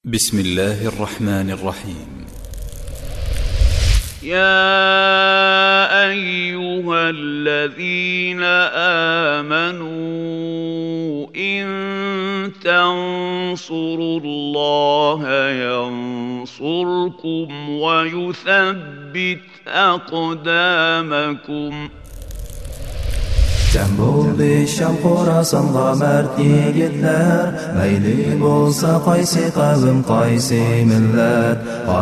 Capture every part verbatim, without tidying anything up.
بسم الله الرحمن الرحيم. يا أيها الذين آمنوا إن تنصروا الله ينصركم ويثبت أقدامكم. Cem bo'ldi Sham Xorasanға mard yigitlar, mayli bo'lsa qaysi qavm qaysi millat,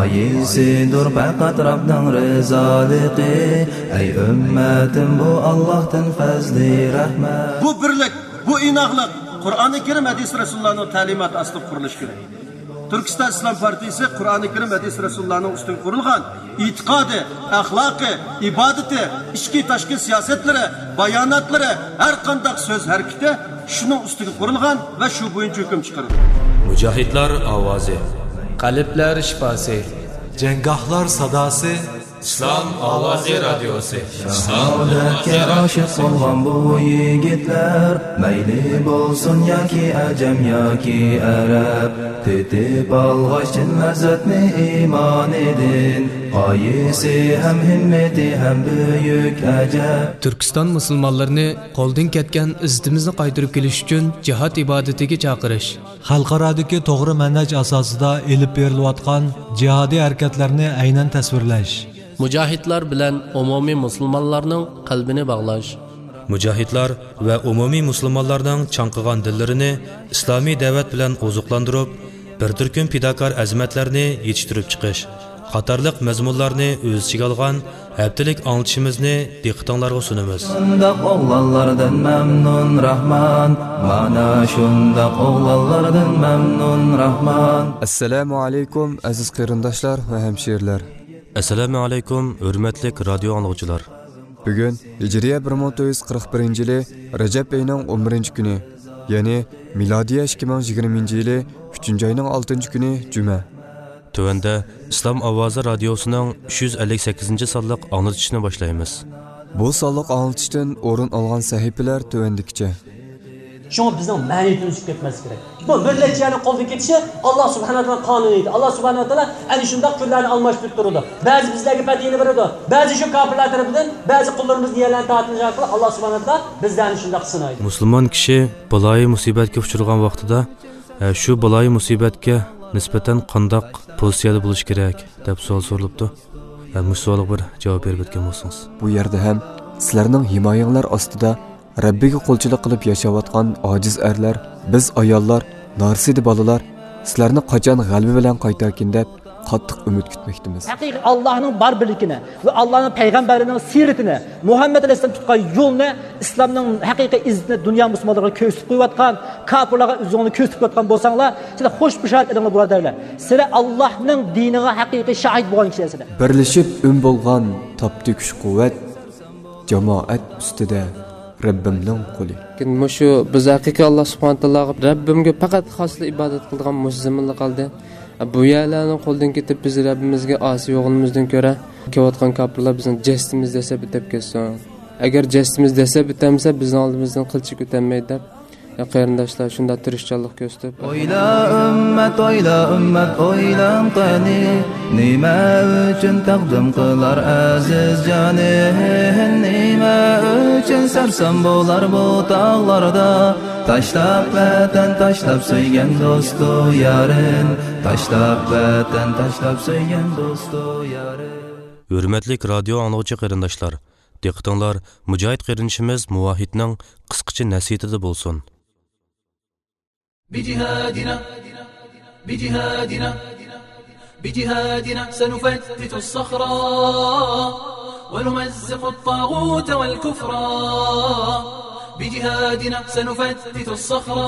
qaysidir faqat Rabbning rizoligi. Ey ummatim, bu Allohdan fazli rahmat. Bu birlik, bu inoqlik Qur'oni Karim hadis Rasulullohning ta'limoti asli qurilishi kerak. Turkiston Islom partiyasi Qur'oni Karim hadis Rasulullohning ustidan qurilgan e'tiqodi, axloqi, ibodati, ichki tashqi siyosatlari, bayonotlari, har qanday so'z harakati shuning ustiga qurilgan va shu bo'yicha hukm chiqarilgan. Mujohidlar ovozi, qalblar shifosi, janggohlar sadosi, Islom ovozi radiosi. Saodatga oshiq bo'lgan bu yigitlar, mayli bo'lsin yoki ajam yoki arab, tetib olg'achin lazzatni iymon edin, qaysi ham himmati ham buyuk ajab. Turkiston musulmonlarini qo'ldan ketgan izzatimizni qaytarib kelish uchun jihad ibodatiga chaqirish, xalqarodagi to'g'ri manhaj asosida elib berilayotgan jihodiy harakatlarni aynan tasvirlash, mujohidlar bilan umumiy musulmonlarning qalbini bog'lash, mujohidlar va umumiy musulmonlarning chanqigan dillarini islomiy da'vat bilan oziqlantirib, bir turkum fidokor azmatlarni yetishtirib chiqish qatorliq mazmunlarni o'z ichiga olgan haftalik anglitishimizni diqqatingizga sunamiz. Shundoq o'g'lonlardan mamnun Rahman, mana shundoq o'g'lonlardan mamnun Rahman. Assalomu alaykum aziz qarindoshlar va hamshirlar. Assalomu alaykum hurmatli radio anglag'uchilar. Bugun Hijriya bir ming to'rt yuz qirq birinchi yili Rajab oyining o'n birinchi kuni, ya'ni milodiya ikki ming yigirmanchi yili uchinchi oyning oltinchi kuni juma. Tövəndə İslam Ovozi radiosining uch yuz ellik sakkizinchi sonliq anglitishni boshlaymiz. Bu sonliq anglitishdan o'rin olgan sahifalar tövəndikicha. Şunu bizning ma'niyatimiz ketmas kerak. Bu millatchilarning qo'ldan ketishi Alloh subhanahu va taolo qonuni edi. Alloh subhanahu va taolo ana shunday kunlarni almashtirib turadi. Ba'zi bizlarga fatini beradi. Ba'zi shu kofirlar tarafidan ba'zi qullarimizni yerlarni ta'tilgan qilib Alloh subhanahu va taolo bizlarni shunday sinaydi. Musulmon kishi baloyi musibatga uchragan vaqtida shu baloyi musibatga nisbatan qandoq pozitsiyada bo'lish kerak deb savol so'ralibdi. Bu savolga bir javob berib o'tgan bo'lsangiz. Bu yerda ham sizlarning himoyanglar ostida Rabbiga qo'lchilik qilib yashayotgan ojiz erlar, biz ayollar, narsidi bolalar sizlarni qachon g'alaba bilan qaytarkin deb qattiq umid kutmoqdamiz. Haqiqiy Allohning bor birligini va Allohning payg'ambarining siratini, Muhammad alayhisalom tutgan yo'lni, islomning haqiqiy izzatini dunyo musulmonlariga ko'rsatib qo'yayotgan, kofirlarga o'zini ko'rsatib qo'yayotgan bo'lsanglar, sizlar xush bishorat edinglar birodarlar. Sizlar Allohning diniga haqiqiy shohid bo'lgan kishilarsizlar. Birlashib um bo'lgan topdi kuch-quvvat jamoat ustida Rabbimning qo'li. Mushu biz haqiqiy Alloh subhanahu taologa Rabbimga faqat xosli ibodat qilgan musulmonlar qoldi. Bu yerlarning qo'ldan ketib biz Rabbimizga osi yo'g'limizdan ko'ra kelayotgan kofirlar bizning jestimiz desa bitib ketsin. Agar jestimiz desa bitamsa bizning oldimizdan qilchi ko'tarmaydi deb ya qarindoshlar shunda tirishchilik ko'rsatib. Oyla ummat, oyla ummat, oylan qani, nima uchun taqdim qilar aziz joni, nima uchun sarsam bo'lar bu tog'larda, tashlab vatan, tashlab so'ygan do'stu yarin, tashlab vatan, tashlab so'ygan do'stu yarin. Hurmatli radio anglag'uchi qarindoshlar, diqqatinglar mujohid qarindoshimiz Muvahhidning qisqacha nasihatida bo'lsin. بجهادنا بجهادنا بجهادنا سنفتت الصخرة ونمزق الطاغوت والكفر. بجهادنا سنفتت الصخرة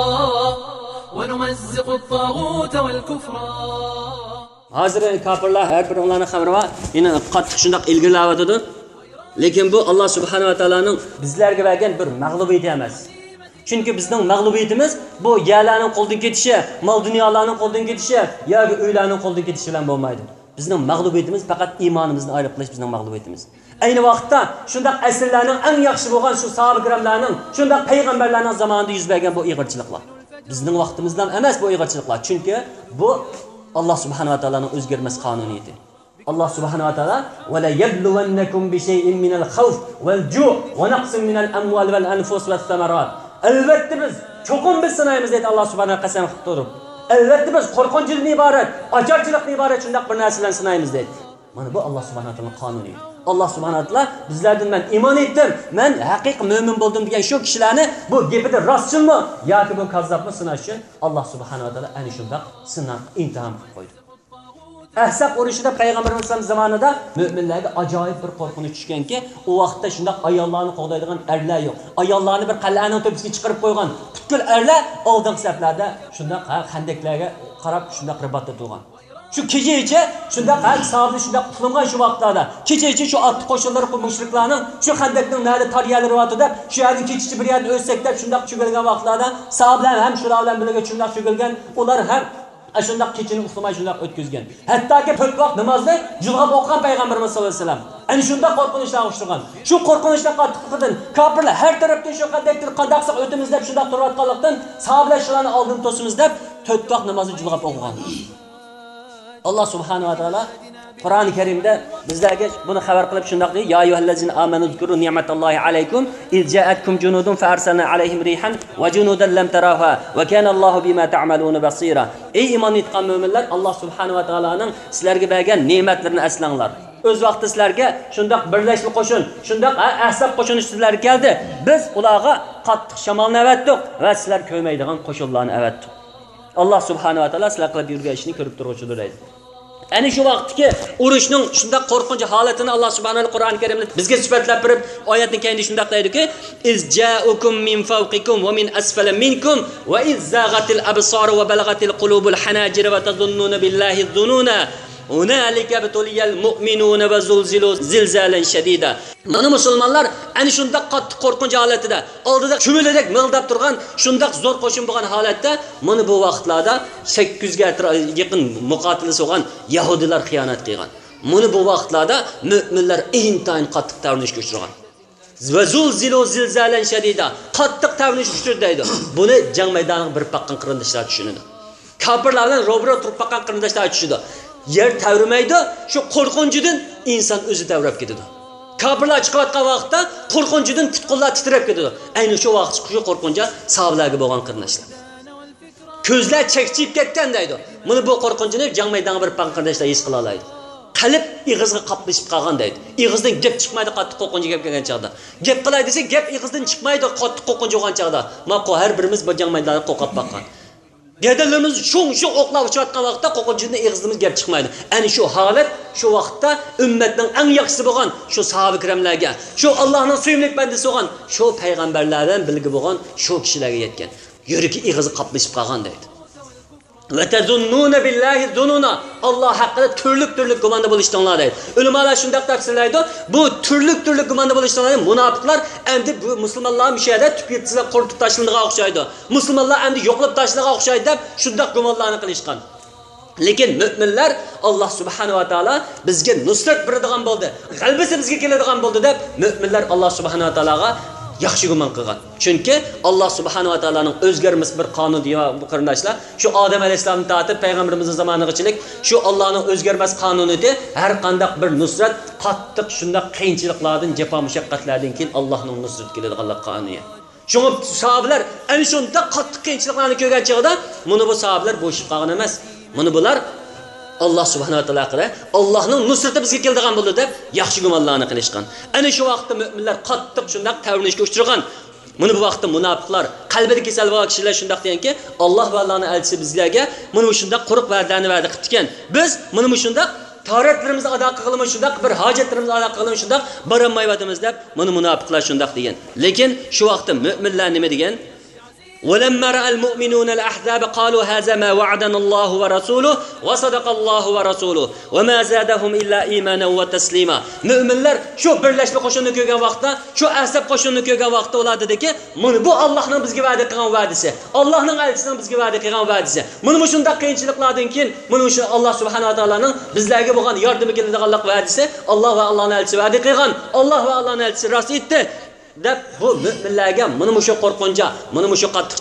ونمزق الطاغوت والكفر. Hozir kofirlar har bir onlarning xabari bor. Yana qattiq shunday ilgirlayotdi. Lekin bu Alloh subhanahu va taoloning bizlarga bergan bir mag'lubiyati emas. Chunki bizning mag'lubiyatimiz bu yerlarning qo'ldan ketishi, mol dunyolarning qo'ldan ketishi yoki uylarning qo'ldan ketishi bilan bo'lmaydi. Bizning mag'lubiyatimiz faqat iymonimizni ayirib qilish bizning mag'lubiyatimiz. Ayni vaqtda shunday asrlarning eng yaxshi bo'lgan shu sahoba kiramlarning, shunday payg'ambarlarning zamonida yuz bergan bu ig'irchiliklar. Bizning vaqtimizdan emas bu uyg'urchiliklar. Chunki bu Alloh subhanahu va taolaning o'zgarmas qonuniyati. Allah subhanahu wa ta'ala وَلَا يَبْلُوَنَّكُمْ بِشَيْءٍ مِنَ الْخَوْفِ وَالْجُوعِ وَنَقْصٍ مِنَ الْأَمْوَالِ وَالْأَنْفُسِ وَالثَّمَرَاتِ. Elbette biz çokum biz sınayımız dedi Allah subhanahu wa ta'ala qasam qilib. Elbette biz qo'rqinchlikdan iborat, ocharchilikdan iborat shundaq bir narsalarni sinaymiz dedi. Mana bu Allah subhanahu wa ta'ala qonuni. Allah subhanahu wa ta'ala bizlardan men iymon etdim, men haqiqiy mo'min bo'ldim degan shu kishilarni bu gapida rostchilmi yoki bu kazzobmi sinash uchun Allah subhanahu wa ta'ala ana shundaq sinab imtihon qilib qo'ydi. Ahzab urushida payg'ambarimiz zamonida mo'minlarga ajoyib bir qo'rqinch tushganki, u vaqtda shundaq ayollarni qo'g'daydigan erlar yo'q. Ayollarni bir qal'aning to'pisiga chiqarib qo'ygan butkul erlar oldingi saflarda shundaq xandaklarga qarab shundaq ribatda turgan. Shu kecha-kecha shundaq sahoba shundaq uxlagan shu vaqtlarda. Kecha-kecha shu otli qo'shinlar mushriklarning shu xandakning narida tariyalari o'tida, shu yerda kecha bir yerda o'lsak deb shundaq cho'gilgan vaqtlarda sahobalar ham shular bilan birga shundaq cho'gilgan, ular ham ashundaq kechini uxlamay shundaq o'tkazgan. Hattoki to'rt vaqt namozni jilg'ab o'qigan payg'ambarimiz sollallohu alayhi vasallam. Ana shunda qo'rqinchdan ushtirgan. Shu qo'rqinchdan qattiqligidan kofirlar har tarafdan shu qandaydir qandaqsa o'timiz deb shundaq turayotganlikdan sahobalar shularni oldin to'simiz deb to'rt vaqt namozni jilg'ab o'qigan. Allah subhanahu wa ta'ala Qur'oni Karimda bizlarga buni xabar qilib shundaq deydi: "Ya ayyuhallazina amanu zkuru ni'matallohi alaykum iz ja'atkum junudun fa arsalna alayhim rihan va junudan lam taraha va kana Allohu bima ta'maluna basira." Ey iymon etgan mu'minlar, Alloh subhanahu va ta'alaning sizlarga bergan ne'matlarini aslanglar. O'z vaqtida sizlarga shundaq birlashma qo'shin, shundaq ahzab qo'shini sizlarga keldi. Biz ularga qattiq shamolni avatdik va sizlar ko'rmaydigan qo'shinlarni avatdik. Allah subhanahu va ta'ala sizlar qilib yurgan ishni ko'rib turuvchidir deydi. Ana shu vaqtdagi urushning shundaq qo'rqinch holatini Alloh subhanahu Qur'oni Karimda bizga sifatlab berib, oyatning keyinida shundaq deydi-ki: "Iz ja'ukum min fawqikum va min asfala minkum va iz zaghatil absar va balagatil qulubul hanajir va tazunnuna billahi dhununa." Hunalika betuliyal mu'minuna va zulzilu zilzalan shadida. Mana musulmonlar ana shundaq qattiq qo'rqinch holatida, oldida shumiladek mildab turgan, shundaq zo'r qo'shin bo'lgan holatda, mana bu vaqtlarda sakkiz ga yaqin muqotilasi bo'lgan yahudilar xiyonat qilgan. Mana bu vaqtlarda mu'minlar intayin qattiq tavnishga uchragan. Va zulzilu zilzalan shadida. Qattiq tavnish uchraydi. Buni jang maydoniga bir paqqan qirindishlar tushunadi. Kofirlar bilan ro'bro turib paqqan qirindishlar tushunadi. Yer tavrimaydi, shu qo'rqinchidan inson o'zi tavrab ketadi. Kofirlar chiqayotgan vaqtda qo'rqinchidan tutqunlar titrab ketadi. Ayni shu vaqt shu qo'rqincha sahobalarga bo'lgan qirnashlar. Ko'zlar chekchib ketgan deydi. Buni bu qo'rqinchini jang maydoniga bir panqirlashlar his qila oladi. Qalb ig'izga qaplashib qolgan deydi. Ig'izdan gap chiqmaydi qattiq qo'rqinchi gap kelgan chaqda. Gap qilay desa gap ig'izdan chiqmaydi qattiq qo'rqinchi bo'lgan chaqda. Maqo har birimiz bu jang maydonida qo'rqib baqgan. Gedelerimiz şun-şun oqlab uçayotgan vaqtda qo'qinchidan ig'izimiz gap chiqmaydi. Ani shu holat shu vaqtda ummatning eng yaxshisi bo'lgan shu sahoba kiramlarga, shu Allohning suyimlik bandasi bo'lgan shu payg'ambarlardan bilgi bo'lgan shu kishilarga yetgan. Yuragi ig'izi qaplashib qolgan deydi. Va tazunnuna billahi zununa. Alloh haqida turli-turli gumanda bo'lishdanlar deydi. Ulamolar shundaq tafsirlaydi. Bu turli-turli gumanda bo'lishdanlar munofiqlar endi bu musulmonlar mishada tupirtizlar qo'rqitib tashlandiga o'xshaydi. Musulmonlar endi yo'qlab tashlaga o'xshaydi deb shundaq gumonlarni qilishgan. Lekin mu'minlar Alloh subhanahu va taolo bizga nusrat beradigan bo'ldi. G'albisi bizga keladigan bo'ldi deb mu'minlar Alloh subhanahu va taologa yaxshi gumon qilgan. Chunki Alloh subhanahu va taolaning o'zgarmas bir qonuni bu qarindoshlar, shu Odam alayhisolamni ta'tib payg'ambarimizning zamonigachilik, shu Allohning o'zgarmas qonunida har qanday bir nusrat qattiq shunday qiyinchiliklardan, jafo mushaqqatlardan keyin Allohning nusrat keladiganlik qonuni. Shunga sahobalar ana shunda qattiq qiyinchiliklarni ko'rgan chog'da, buni bu sahobalar bo'shib qolgan emas. Buni bular Allah subhanahu wa ta'ala qara Allohning nusrati bizga keldigan bo'ldi deb yaxshi gumonlarni qilishgan. Ana shu vaqtda mu'minlar qattiq shundaq tavrinishga uchragan. Buni bu vaqtda munofiqlar, qalbida kasal bo'lgan kishilar shundaq deganki, Alloh va Allohning elchisi bizlarga buni shundaq quruq va'dani va'da qilib ekan. Biz buni shundaq taratlarimizni ado qilamiz, shundaq bir hojatlarimizni ado qilamiz, shundaq borolmayotimiz deb buni munofiqlar shundaq degan. Lekin shu vaqtda mu'minlar nima degan? ولما رأى المؤمنون الأحزاب قالوا هذا ما وعدنا الله ورسوله وصدق الله ورسوله وما زادهم إلا إيمانا وتسليما. Müminler şu birleşme qo'shinni ko'rgan vaqtda, şu ahzab qo'shinni ko'rgan vaqtda ular dediki, "Mana bu Allohning bizga va'da qilgan va'dasi, Allohning elchisining bizga va'da qilgan va'dasi. Mana shunday qiyinchiliklardan keyin, mana shu Alloh subhanahu va taolaning bizlarga bo'lgan yordami keladiganlik va'dasi, Alloh va Allohning elchisi va'da qilgan, Alloh va Allohning elchisi rost aytdi." deb bu mu'minlarga mana shu qo'rqincha, mana shu qattiqchilik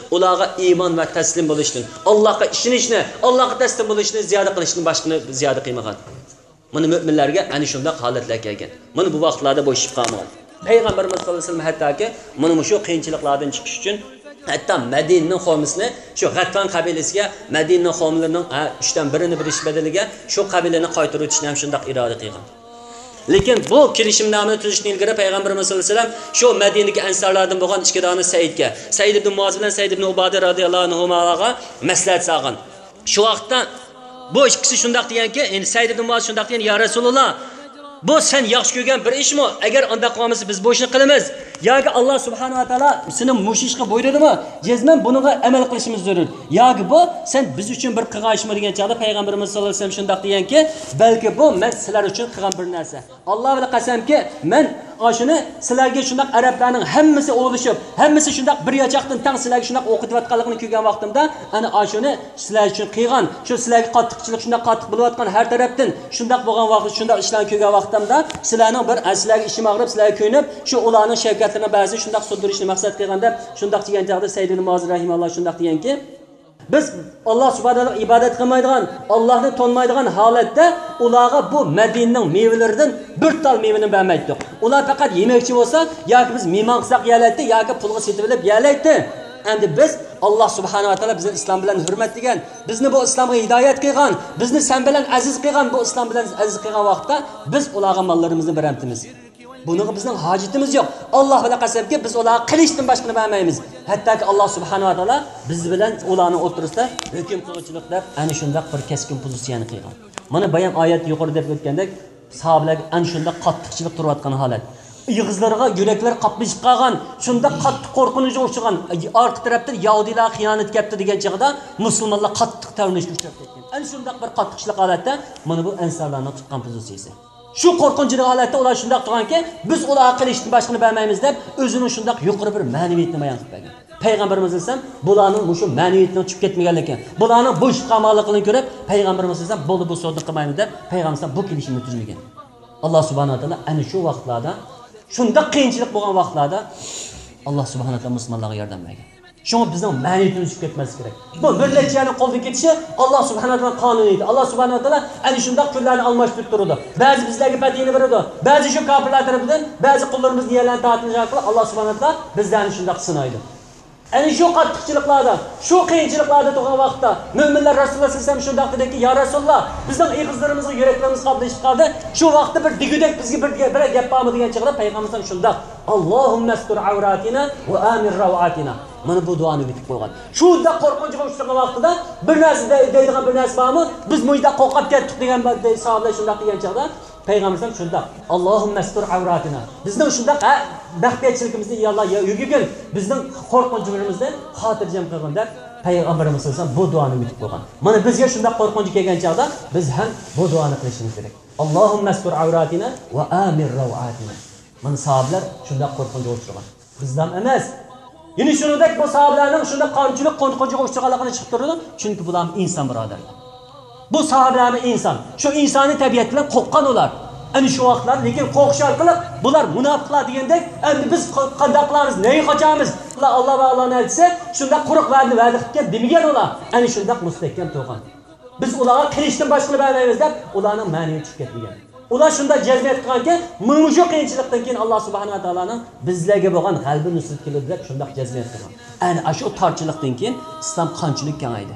ularga iymon va taslim bo'lishni, Allohga ishonishni, Allohga taslim bo'lishni ziyoda qilishni boshqani ziyoda qilmagan. Mana mu'minlarga ana shunday holatlar kelgan. Mana bu vaqtlarda bo'shib qolmagan. Payg'ambarimiz sollallohu alayhi vasallam hattoki mana shu qiyinchiliklardan chiqish uchun hatto Madinaning qo'misini shu G'atfan qabilasiga Madinaning qo'mlarining uchdan birini berish badaliga shu qabilani qaytarib o'tishni ham shunday iroda qilgan. Lekin bu kelishimnomani tuzishdan ilgari Payg'ambarimiz sollallohu alayhi vasallam shu Madinaga ansarlardan bo'lgan ikki dona Saidga, Said ibn Muoz bilan Said ibn Uboda radhiyallohu anhuga maslahat solgan. Shu vaqtda bu ikkisi shunday deganki, endi Said ibn Muoz shunday degan, "Ya Rasululloh, bu sen yaxshi ko'rgan bir ishmi? Agar unda qolmasa biz bu ishni qilamiz. Yoki Alloh subhanahu va taolo seni mushishga buyurdimi? Jazman buniga amal qilishimiz zarur. Yoki bu sen biz uchun bir qilgan ishmi?" degan chog'da Payg'ambarimiz sollallohu alayhi vasallam shunday deganki, "Balki bu men sizlar uchun qilgan bir narsa. Alloh bilan qasamki, men oshini sizlarga shunday arablarning hammasi o'lishib, hammasi shunday bir yochoqdan tang sizlarga shunday o'qitayotganligini ko'rgan vaqtimda, ana oshini sizlar uchun qilgan, shu sizlarga qattiqchilik shunday qattiq bo'layotgan har tarafdan shunday bo'lgan vaqt, shunday ishlarni ko'rgan vaqtimda, sizlarning bir sizlarga ishim og'rib, sizlarga ko'nib, shu ularning shafqatini ba'zi shunday suddirishni maqsad qilganda, shunday degan chog'da Said ibn Muoz rahimalloh shunday deganki, biz Alloh subhanahu va taolo ibodat qilmaydigan, Allohni tonmaydigan holatda ularga bu Madinaning mevalaridan bir tal mevani bermaydik. Ular faqat yemakchi bo'lsa, yoki biz mehmon qilsak yelaydi, yoki pulga setib olib yelaydi. Endi biz Alloh subhanahu va taolo bizni islom bilan hurmat degan, bizni bu islomga hidoyat qilgan, bizni sen bilan aziz qilgan, bu islom bilan aziz qilgan vaqtda biz ularga mollarimizni beramiz. Bunga bizning hojatimiz yo'q. Alloh bilan qasamki, biz ularga qilishdan boshqani bermaymiz. Hattoki Alloh subhanahu va taolo biz bilan ularning o'rtasida hukm qiluvchilik deb ana shunday bir keskin pozitsiyani qilgan. Mana bayon oyat yuqori deb o'tgandek, sahobalar ana shunday qattiqchilik turayotgan holat. Yig'izlarga yuraklar qaplashib qolgan, shunda qattiq qo'rqinishga uchragan, orqa tarafdan Yahudilar xiyonat qilibdi degan chog'da musulmonlar qattiq tavnishga uchrab ketgan. Ana shunday bir qattiqchilik holatda mana bu ansarlarning tutgan pozitsiyasi. Shu qo'rqinchli holatda ular shunday turganki, biz ularga qilishdan boshqani bermaymiz deb o'zining shunday yuqori bir ma'naviyatni bayon qilib bergan. Payg'ambarimiz esa bularning shu ma'naviyatdan chiqib ketmaganligi, bularning bo'sh qamoqligini ko'rib, Payg'ambarimiz esa bo'ldi bu so'zni qilmaymiz deb Payg'ambarimiz bu kelishimni tuzmagan. Alloh subhanahu va taolo ana shu vaqtlarda, shunda qiyinchilik bo'lgan vaqtlarda Alloh subhanahu va taolo musulmonlarga yordam bergan. Shunga bizning ma'naviyatimiz chiqib ketmasi kerak. Bu birlashishning qo'ldan ketishi Alloh subhanahu va taolo qonuni edi. Alloh subhanahu va taolo ana shunday kunlarni almashtirib turdi. Ba'zi bizlarga patini beradi, ba'zi shu kofirlar tomonidan, ba'zi qullarimiz niyalarni ta'tilga qilib Alloh subhanahu va taolo bizlarni shunday sinaydi. Ana shu qattiqchiliklarda, shu qiyinchiliklarda turgan vaqtda mu'minlar Rasululloh sallallohu alayhi vasallam shunday dediki, "Ya Rasululloh, bizning ig'izlarimizga, yuraklarimiz qablashib qoldi. Shu vaqtda bir digudek bizga bir bir gap bormi?" degan chog'da Payg'ambarimiz shunday, "Allohumma astur awratina va amir rawatina." Mana bu duoni bitib qo'ygan. Shunda qo'rqinchga uchragan vaqtida bir narsa deydigan bir narsa bormi? Biz muyda qo'rqib ketdik degan sahobalar shunday degan chog'da Payg'ambarimiz shunday, "Allohumma astur awratina." Bizning shunday baxtiyatchiligimizni ya Alloh yugigil, bizning qo'rqinchligimizni xotirjam qilgin deb Payg'ambarimiz sallallohu bu duoni bitib qo'ygan. Mana bizga shunday qo'rqinch kelgan chog'da biz ham bu duoni qilishimiz kerak. "Allohumma astur awratina va amir rawatina." Mana sahobalar shunday qo'rqinchga uchragan. Bizdan emas. Yine shuningdek bu sahobalarning shunday qonchilik qo'rqinchga uchraganligini chiqib turadi, chunki bular inson birodarlar. Bu sahobalar inson. Shu insoniy tabiat bilan qo'rqqan ular. Ana shu vaqtlar, lekin qo'rqish orqali bular munofiqlar degandek, endi biz qanday qilamiz, nega qochamiz? Ular Alloh va Allohning elchisi shunday quruq va'da va'da qilib demagan ular. Ana shunday mustahkam turgan. Biz ularga qilishdan boshqani bermaymiz deb ularning ma'niga chiqib ketmagan. Ular shunday jazmiyat qilganki, mana shu qiyinchilikdan keyin Alloh subhanahu va taolaning bizlarga bo'lgan g'albi nusrat keladi deb shunday jazmiyat qilgan. Ana shu torchilikdan keyin islom qanchalik kengaydi.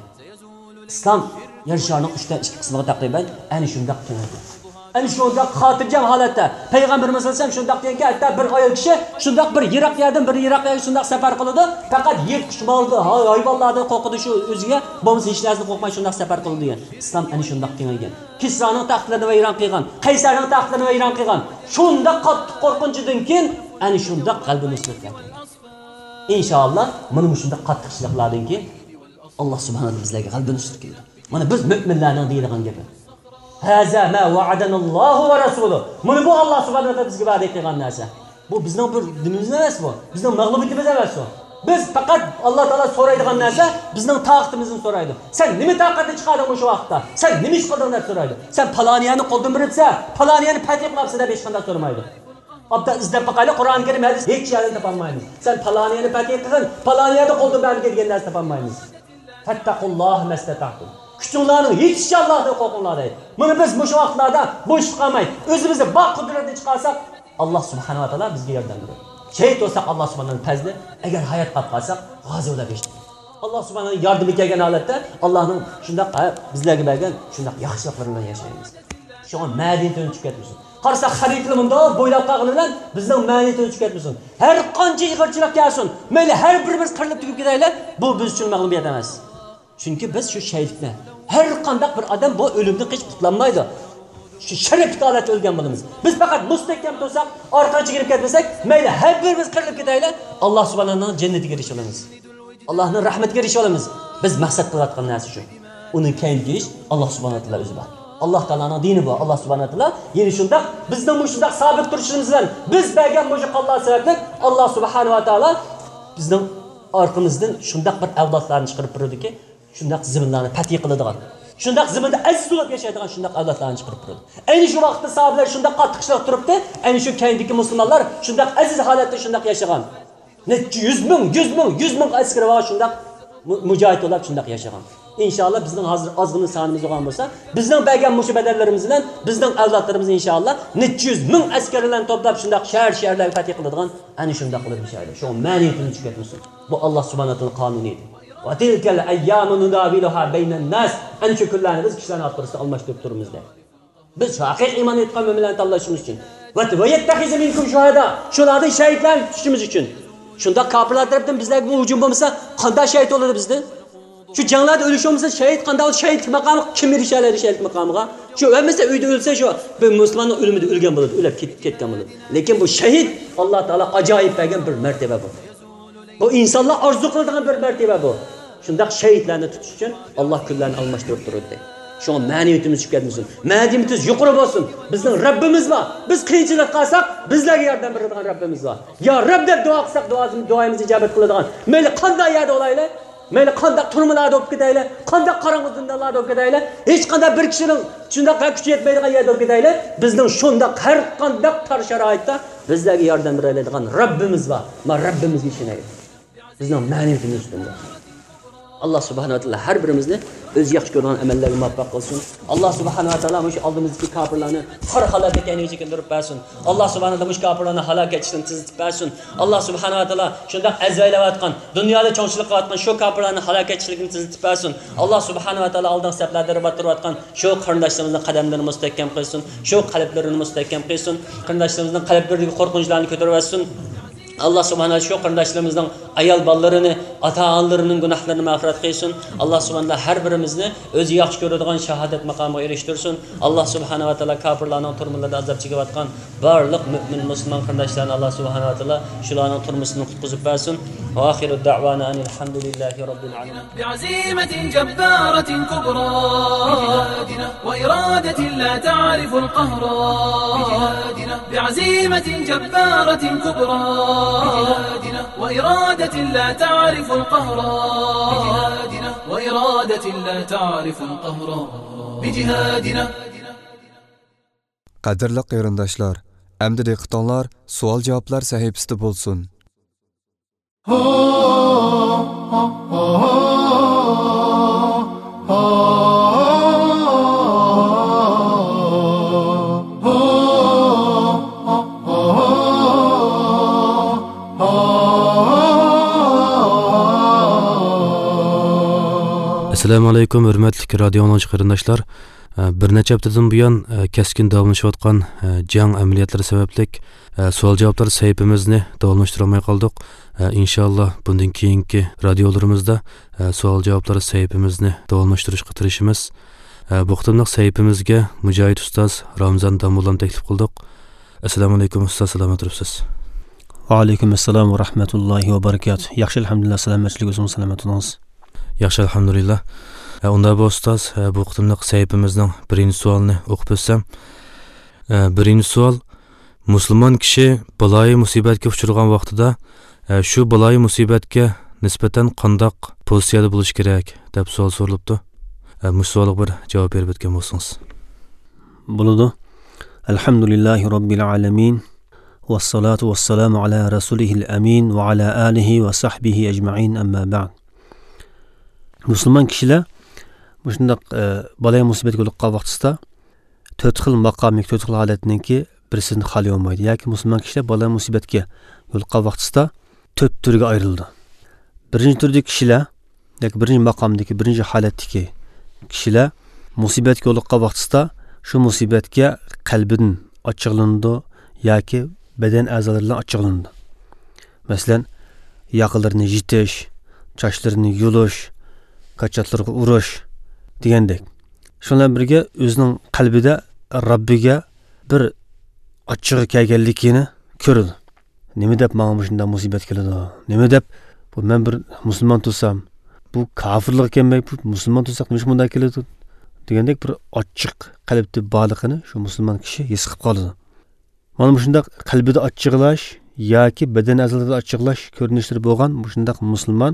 Islom yer sharining uchdan ikki qismiga taqriban ana shunday kengaydi. Ana shunday xotirjam holatda Payg'ambarimiz sallallohu alayhi vasallam shunday deganki, hatto bir ayol kishi shunday bir yiroq yerdan bir yiroq yerga shunday safar qiladi, faqat yirtqich molni, hayvonlardan qo'rqidi shu o'ziga, bo'lmasa hech narsadan qo'rqmay shunday safar qildi degan. Islom ana shunday kengaygan. Kisroning taxtlarini vayron qilgan, Qaysarning taxtlarini vayron qilgan. Shunda qattiq qo'rqinchidan keyin ana shunda qalbi nusrat keldi. Inshaalloh mana shunda qattiqchiliklardan keyin Alloh subhanahu va taolo bizlarga qalbi nusrat keldi. Mana biz mu'minlarning deydigan gapi. Haza ma wa'adanallohu va rasuluhu. Mana bu Alloh subhanahu va taolo bizga va'da qilgan narsa. Bu bizning bir dinimiz emas bu. Bizning mag'lubiyatimiz emas bu. Biz faqat Alloh taolo so'raydigan narsa bizning taqatimizni so'raydi. Sen nima taqatni chiqarding o'sha vaqtda? Sen nima ish qilding deb so'raydi. Sen paloniyani qo'ldan biribsa, paloniyani fath qilibsan deb hech qanday so'ramaydi. Abda izlab baqayli Qur'on Karim hadis hech yerda topolmaymiz. Sen paloniyani fatih qilgan, paloniyada qo'ldan berib kelgan narsa topolmaymiz. Fattaqulloh mastata'tum. Kuchinglarning yetishicha Allohdan qo'rqinglar deydi. Buni biz bu vaqtlarda bo'sh qolmay, o'zimizni bor qudratni chiqarsak, Alloh subhanahu va taolo bizga yordam beradi. Shahid bo'lsak Alloh subhanahu fazli, agar hayot qolib qolsak, g'ozi bo'lib yashaymiz. Alloh subhanahu yordami kelgan holatda Allohning shunday bizlarga bergan shunday yaxshiliklar bilan yashaymiz. Shu ma'niyatini tushib ketmasin. Qarasa xaritlar bunda bo'ylab qolgani bilan bizning ma'niyatini tushib ketmasin. Har qancha ig'irchilik kelsin, mayli har birimiz qirilib tugib ketaylik, bu biz uchun mag'lubiyat emas. Chunki biz shu shahidlikni har qanday bir odam bu o'limdan hech qutlanmaydi. Shu sharaf holatda o'lgan bo'lamiz. Biz faqat mustahkam tursak, orqaga chigirib ketmasak, mayli har birimiz qirilib ketaylik, Alloh subhanahu jannatiga erishib olamiz. Allohning rahmatiga erishib olamiz. Biz maqsad qilayotgan narsa shu. Uning kayniga erish Alloh subhanahu taolo o'zi bor. Alloh taolaning dini bu. Alloh subhanahu taolo yeni shunda bizning bu shunda sabit turishimiz bilan biz bergan bu Alloh sababli Alloh subhanahu va taolo bizning orqamizdan shunda bir avlodlarni chiqarib turadiki, shunda ziminlarni fatih qiladigan. Shunda ziminda aziz bo'lib yashaydigan shunda avlodlarni chiqarib turadi. Ayni shu vaqtda sahobalar shunda qattiqchilik turibdi, ayni shu kayindagi musulmonlar shunda aziz holatda shunda yashagan. Necha yuz ming, yuz ming, yuz ming askar va shunda mujohid bo'lib shunda yashagan. İnşallah bizning hozir ozg'in sonimiz bo'lgan bo'lsa, bizning bergan mush badallarimiz bilan bizning avlodlarimiz inshaalloh necha yuz ming askarlarni to'plab shunda shahar-shaharlarga fatih qiladigan ana shunda qilib inshaalloh. Shu ma'niyatini tushuntirsin. Bu Alloh subhanahu va taolo qonuni edi. Va tilkal ayyamu nudaviluha baynan nas. Ana shu kunlarni biz kishilarning orasida almashtirib turibmiz deb. Biz haqiqiy iymon etgan mo'minlarni tanlashimiz uchun va yattaxizu minkum shuhada. Shularni shahidlar tutishimiz uchun. Shunda kofirlar tarafdan bizlarga bu hujum bo'lmasa, qanday shahid bo'ladi bizda? Şu canlarda ölüşümüzde şehit kandalı şehit makamı kim erişerler şehit makamına? Şu ölmese uydu ölse şu bir Müslümanın ölümü de ölgen bulur, ölüp ketken bulur. Lakin bu şehit Allah Teala acayip vergen bir mertebe bu. Bu insanlar arzu kıldığın bir mertebe bu. Şunda şehitlerini tutuş için Allah küllerini almıştırıp dururdu. Şu an maneviyetimiz çıkartmışsın. Maneviyetimiz yukarı olsun. Bizden Rabbimiz var. Biz kıyıcılık kalsak bizlerge yardım verirdiğin Rabbimiz var. Ya Rab deb dua kılsak duamızı icabet kıladigan. Meyli kanday yerde olayla. Mayli qanday turmalarda o'p ketaylar, qanday qarang'i zindalarda o'p ketaylar, hech qanday bir kishining shunday kuchi yetmaydigan yerda o'p ketaylar, bizning shunday har qanday tar sharoitda bizlarga yordam beradigan Rabbimiz bor. Men Rabbimizga ishonaylik. Bizning ma'naviyatimiz ustunda. Allah subhanahu wa taala har birimizni o'z yaxshi ko'rgan amallarga muvaffaq qilsin. Allah subhanahu wa taala mush oldimizdagi kofirlarni har holatda kayniga keltirib bersin. Allah subhanahu wa taala mush kofirlarni halokatchidan tizitib bersin. Allah subhanahu wa taala shunday azvaylayotgan, dunyoda cho'ngchilik qilayotgan shu kofirlarni halokatchiligini tizitib bersin. Allah subhanahu wa taala oldin sablarga ribattirayotgan shu qarindoshlarimizning qadamlarini mustahkam qilsin, shu qalblarini mustahkam qilsin, qarindoshlarimizning qalblaridagi qo'rqinchlarni ko'tarib bersin. Allah subhanahu shu qarindoshlarimizning ayol bolalarini, ota-onalarining gunohlarini mag'firat qilsin. Allah subhanahu har birimizni o'zi yaxshi ko'radigan shahodat maqomiga erishtirsin. Allah subhanahu va taolo kofirlarning turmularida azob chekayotgan barliq mu'min musulmon qarindoshlarni Allah subhanahu va taolo shularning turmusini qutqizib bersin. Va oxiru da'vana alhamdulillahi robbil alamin. Bi'azimatin jabbaratin kubra wa iradatin la ta'rifu al-qahra. Bi'azimatin jabbaratin kubra وإرادة لا تعرف القهر وإرادة لا تعرف القهر بجهادنا. Qadirli qarindoshlar, endi diqqatinglar savol javoblar sahifasida bo'lsin. Assalamu alaykum hurmatli radio anglag'uchi qarindoshlar. Bir necha haftadan buyon keskin davomlashayotgan jang amaliyotlari sababli savol javoblar sahifamizni davomlashtira olmay qoldik. Inshaalloh bundan keyingi radiolarimizda savol javoblar sahifamizni davomlashtirishga tirishamiz. Bu qitimliq sahifamizga Mujohid ustoz Ramzan Damullam taklif qildik. Assalomu alaykum ustoz, salomat turibsiz? Va alaykum assalom va rahmatullohi va barakatuh. Yaxshi alhamdulillah, salomatlik o'zingiz salomatligingiz. Yaxshi alhamdulillah. Unda bu ustoz bu qitimliq sahifamizning birinchi savolini o'qib o'tsam. Birinchi savol: musulmon kishi baloyi musibatga uchragan vaqtida shu baloyi musibatga nisbatan qandoq pozitsiyada bo'lish kerak deb savol so'ralibdi. Bu savolga bir javob berib o'tgan bo'lsangiz. Bo'ladi. Alhamdulillahi robbil alamin. والصلاة والسلام على رسوله الأمين وعلى آله وصحبه أجمعين أما بعد. Müslüman kişiler muşundaq balaya musibet yo'liqqan vaqtida to'rt xil maqomlik, to'rt xil holatninki birisini xoli olmaydi. Yoki musulmon kishilar balaya musibatga yo'liqqan vaqtida to'rt turga ayrildi. Birinchi turdagi kishilar, yoki birinchi maqomdagi, birinchi holatdagi kishilar musibatga yo'liqqan vaqtida shu musibatga qalbidan ochiqlandi yoki badan a'zolaridan ochiqlandi. Masalan, yaqinlarini yitish, sochlarini yulish, kaçatlarga urush degandek. Shundan birga o'zining qalbida Robbiga bir ochiq kelganligini ko'rdi. Nima deb menga shunday musibat keladi? Nima deb bu men bir musulmon tutsam, bu kofirlik ekanmi? Bu musulmon tutsak nima bunday keladi? Degandek bir ochiq qalbda borligini shu musulmon kishi his qilib qoldi. Mana shunday qalbida ochiqlash yoki badan a'zolarida ochiqlash ko'rinishlari bo'lgan shunday musulmon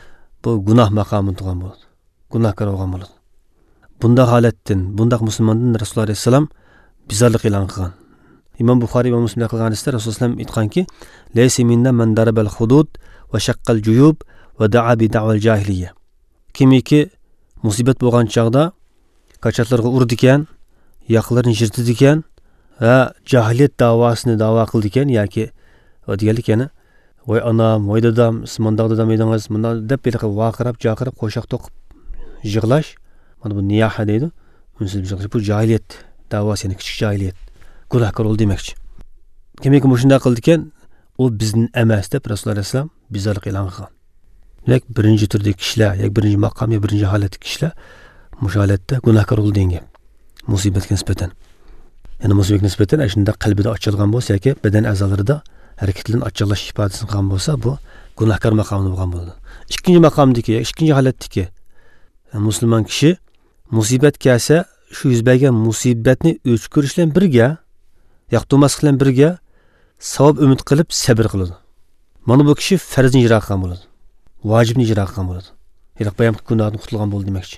bu gunoh maqomida turgan bo'ladi. Gunohkor bo'lgan bo'ladi. Bunda holatdan, bunda musulmondan Rasululloh alayhisalom bizarlik e'lon qilgan. Imom Buxoriy va Muslim qilgan hadisda Rasululloh alayhisalom aytganki, "Laysa minna man darabal hudud va shaqqal juyub va da'a bi da'val jahiliyya." Kimiki musibat bo'lgan chaqda kaçatlarga urdi ekan, yaqinlarini jirtdi ekan va jahiliyat davosini da'vo qildi ekan yoki deganlik yana voy anam, voy dadam, ismondoq dadam edingiz, bundan deb bir vaqirab, jaqirib, qo'shoq to'qib yig'lash, mana bu niyaha deydi. Unsiz yig'lash bu jahiliyat davosi, ya'ni kichik jahiliyat. Gunohkor ol demakchi. Kimiki shunday qildi ekan, u bizning emas deb Rasululloh alayhisalom bizarlik e'lon qilgan. Demak, birinchi turdagi kishilar, yoki birinchi maqom, yoki birinchi holatdagi kishilar mush holatda gunohkor ol degan. Musibatga nisbatan. Ya'ni musibatga nisbatan shunda qalbida ochilgan bo'lsa yoki badan a'zolarida harakatlarni ochiqlash ifodasini qilgan bo'lsa, bu gunohkor maqomida bo'lgan bo'ladi. Ikkinchi maqomdagi, ikkinchi holatdagi musulmon kishi musibat kelsa, shu yuz bergan musibatni o'chirish bilan birga, yoqtirmaslik bilan birga savob umid qilib sabr qiladi. Mana bu kishi farzni ijro qilgan bo'ladi. Vojibni ijro qilgan bo'ladi. Ya'ni bayam gunohdan qutulgan bo'ldi demakchi.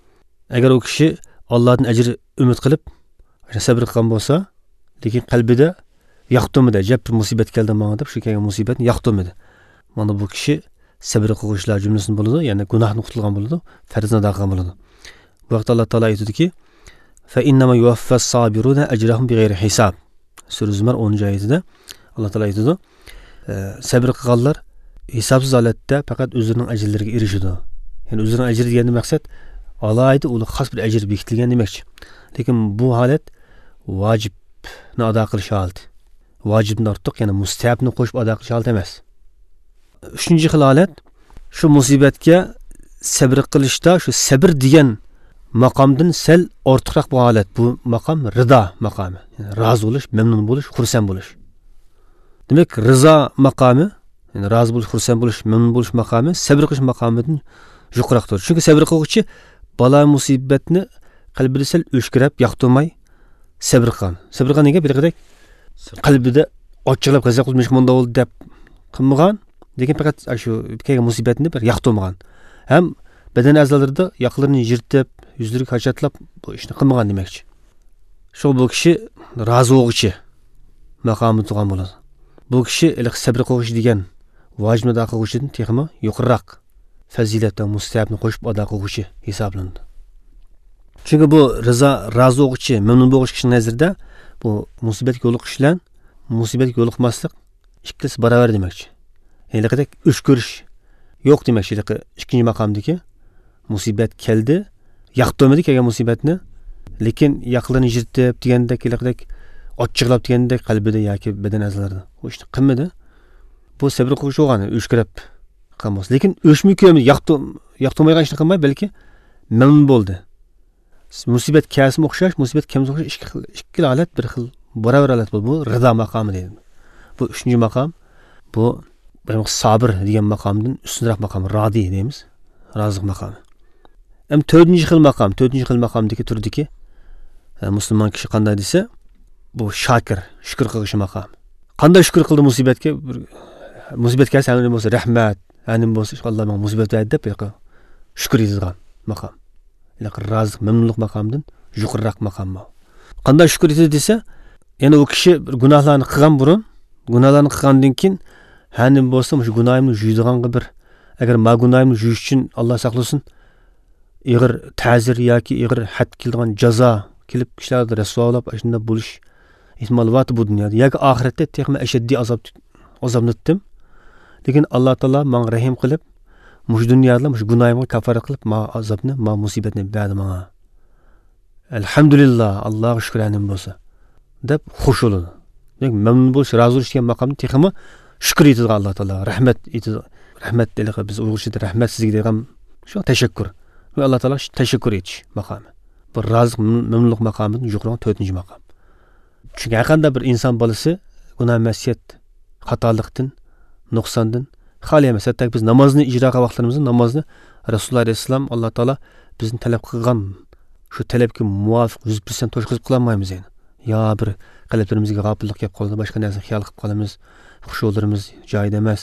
Agar u kishi Allohdan ajr umid qilib sabr qilgan bo'lsa, lekin qalbida yoqtirmadi, jab bir musibat keldi menga deb, shu kelgan musibatni yoqtirmadi. Mana bu kishi sabr qiluvchilar jumlasini bo'ladi, ya'ni gunohdan qutulgan bo'ladi, farzni ado qilgan bo'ladi. Bu vaqtda Alloh taolo aytadiki: "Fa innama yuwaffas sabiruna ajrahum bighayri hisob." Sura Zumar o'ninchi oyatida Alloh taolo aytadi: "Sabr qilganlar hisobsiz holatda faqat o'zining ajrlariga erishadi." Ya'ni o'zining ajri degandan maqsad alohida uni xos bir ajr bekitilgan demakchi. Lekin bu holat vojibni ado qilish holati. Vojibni ortiq, ya'ni mustahabni qo'shib ado qilish holati emas. Uchinchi xil holat shu musibatga sabr qilishda shu sabr degan maqomdan sal ortiqroq bu holat. Bu maqom rido maqomi. Ya'ni rozi bo'lish, mamnun bo'lish, xursand bo'lish. Demak, rizo maqomi, ya'ni rozi bo'lish, xursand bo'lish, mamnun bo'lish maqomi sabr qilish maqomidan yuqoriroqdir. Chunki sabr qiluvchi balo musibatni qalbida sal o'shkirab, yoqtirmay sabr qilgan. Sabr qilganiga bilg'idek qalbida ochiqlab qaza qilmish munda bo'ldi deb qilmagan, lekin faqat shu kelgan musibatni bir yoqtirmagan. Ham badan a'zolarida yaqinlarini yirtib, yuzlariga qachatlab bu ishni qilmagan demakchi. Shu bu kishi rozi bo'luvchi maqomida turgan bo'ladi. Bu kishi iliq sabr qilish degan vojibni ado qilishdan texmi yuqoriroq fazilatdan mustahabni qo'shib ado qiluvchi hisoblanadi. Chunki bu rizo rozi bo'luvchi, mamnun bo'luvchi kishining nazarida bu musibatga yo'liqish bilan musibatga yo'liqmaslik ikkisi barobar demakchi. Ya'ni qadar uch ko'rish yo'q demakchi. Ikkinchi maqomdagi musibat keldi, yoqtirmadi kelgan musibatni, lekin yaqinlarni yirtib deganda kelaqdak ochiqlab deganda qalbida yoki badan a'zolarida u ishni qilmadi. Bu sabr qilish o'g'ani o'shkirib qilmas. Lekin o'shmi ko'mdi, yoqtirmagan ishni qilmay, balki mamnun bo'ldi. Musibat kelsa o'xshash, musibat kelmasa o'xshash ikki holat bir xil barobar holat bo'ldi. Bu rizo maqomi deydi. Bu uchinchi maqom. Bu bu sabr degan maqomdan ustunroq maqom, rodi deymiz. Roziq maqomi. Ham to'rtinchi xil maqom, to'rtinchi xil maqomdagi turdiki musulmon kishi qanday desa, bu shakir, shukr qilish maqomi. Qanday shukr qildi musibatga? Musibat kelsa, ham bo'lsa rahmat, ham bo'lsa Alloh menga musibat berdi deb shukr etadigan maqom. Lekin roziq, mamnunlik maqomidan yuqoriroq maqom bu. Qanday shukr etdi desa, yana u kishi gunohlarni qilgan burun gunohlarni qilgandan keyin hanim bo'lsa shu gunohimni yuydiganga bir agar ma gunohimni yuyish uchun Alloh saqlasin ig'ir ta'zir yoki ig'ir had kelgan jazo kelib kishilarni rasululloh shunda bo'lish ehtimoli bor bu dunyoda yoki oxiratda texmi ashaddiy azob azobnatdim lekin Alloh taolo menga rahim qilib mush dunyoda mush gunohimga kafarat qilib ma azobni ma musibatni berdi menga alhamdulillah Allohga shukranim bo'lsa deb xush bo'ladi demak mamnun bo'lish rozi bo'lish degan maqomni texmi shukr etadi Alloh taolo rahmat etadi rahmat deylik biz uyg'urchada rahmat sizga degan shu tashakkur va Alloh taolo tashakkur etish maqomi bir rozi mamnunlik maqomidan yuqori to'rtinchi maqom chunki har qanday bir inson bolasi gunoh masiyat xatolikdan nuqsondan xoli emas hatto biz namozni ijro qilgan vaqtlarimizda namozni rasululloh alayhissalom Alloh taolo bizni talab qilgan shu talabga muvofiq yuz foiz to'shqizib qilolmaymiz endi yo bir qalblarimizga g'ofillik kelib qoladi boshqa narsa xiyol qilib qolamiz xushyo'larimiz joyida emas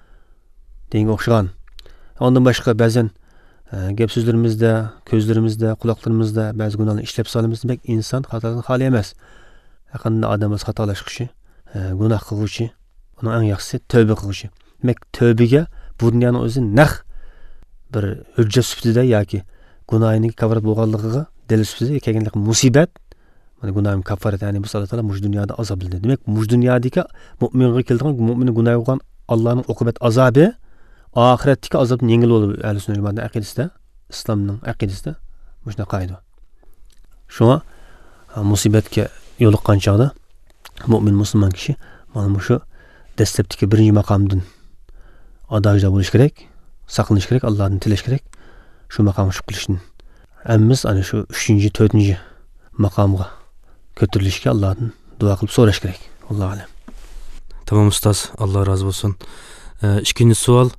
degan o'xshagan ondan boshqa ba'zan gap so'zlarimizda ko'zlarimizda quloqlarimizda ba'zi gunohlarni ishlab solamiz demak inson xatodan xoli emas yaqinda odam o'z xatolashqishi gunoh qiluvchi uning eng yaxshisi tövbe qiluvchi demak tövbega bu dunyoning o'zi naq bir hujjat sifatida yoki gunohining kafarat bo'lganligiga dalil sifatida kelganlik musibat mana gunohim kafarat ya'ni bu Alloh taolo mush dunyoda azoblaydi demak mush dunyodagi mo'minga kelgan mo'minning gunohi bo'lgan Allohning uqubat azobi oxiratdagi azobni yengil bo'lib ahli sunna jamoatning aqidasida islomning aqidasida mushuna qoida shunga musibatga yo'liqqan chog'da mo'min musulmon kishi mana shu dastlabdagi birinchi maqomdan adojda bo'lish kerak saqlanish kerak Allohni tilash kerak shu maqomga chiqib qilishni ammiz ana shu uchinchi to'rtinchi maqomga ko'tarilishga Allohdan duo qilib so'rash kerak allohu alam tamom ustoz Alloh rozi bo'lsin ikkinchi savol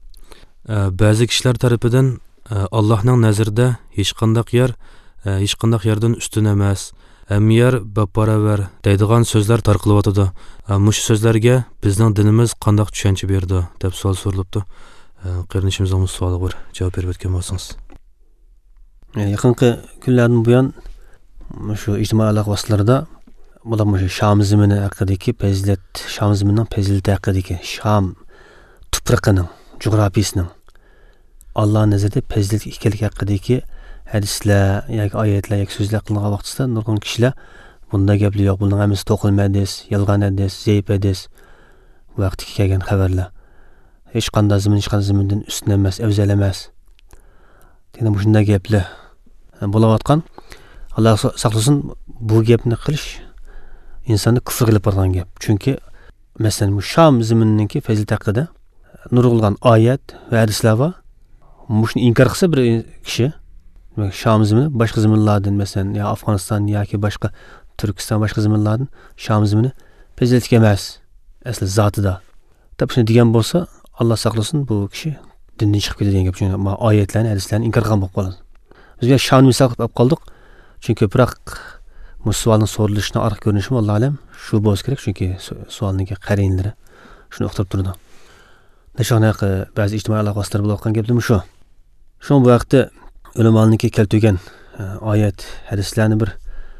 ba'zi kishilar tarafidan Allohning nazarida hech qanday yer hech qanday yerdan ustun emas hamma yer baparavar deydigan so'zlar tarqalyotdi mush so'zlarga bizning dinimiz qanday tushuncha berdi deb savol so'ralibdi qarinishimizning savoliga bir javob berib o'tgan bo'lsangiz yaqinqi kunlardan buyon shu ijtimoiy aloqa vositalarida bular shu sham zimini haqidagi fazilat sham ziminining fazilati haqidagi sham tuproqining jug'rafiyasining Alloh nazarida fazilat ekanligi haqidagi hadislar yoki oyatlar yoki so'zlar qilingan vaqtida nurg'un kishilar bunday gaplar yo'q buning hammasi to'qilma hadis yolg'on hadis zaif hadis vaqtiga kelgan xabarlar hech qanday zimin hech qanday zimindan ustun emas afzal emas degan shunday gaplar bo'layotgan Alloh saqlasin bu gapni qilish insonni kufr qilib borgan gap chunki masalan bu sham zimininki fazilat haqida nurg'ulgan oyat va hadislar bor mushni inkor qilsa bir kishi sham zimini boshqa ziminlardan masalan yo Afg'oniston yoki boshqa Turkiston boshqa ziminlardan sham zimini fazilatga emas asli zotida deb shuni degan bo'lsa Alloh saqlasin bu kishi dindan chiqib ketadigan gap chunki oyatlarni hadislarni inkor qilgan bo'lib qoladi bizga shamni misol qilib olib qoldik chunki ko'proq bu savolning so'ralishini orqa ko'rinishi alloh alam shu bo'lsa kerak chunki savolning qarinlari shuni o'qtirib turdi nishonaqi ba'zi ijtimoiy aloqa vositalar bo'layotgan gaplar shu shu bu vaqtda ulamolarniki keltirgan oyat hadislarni bir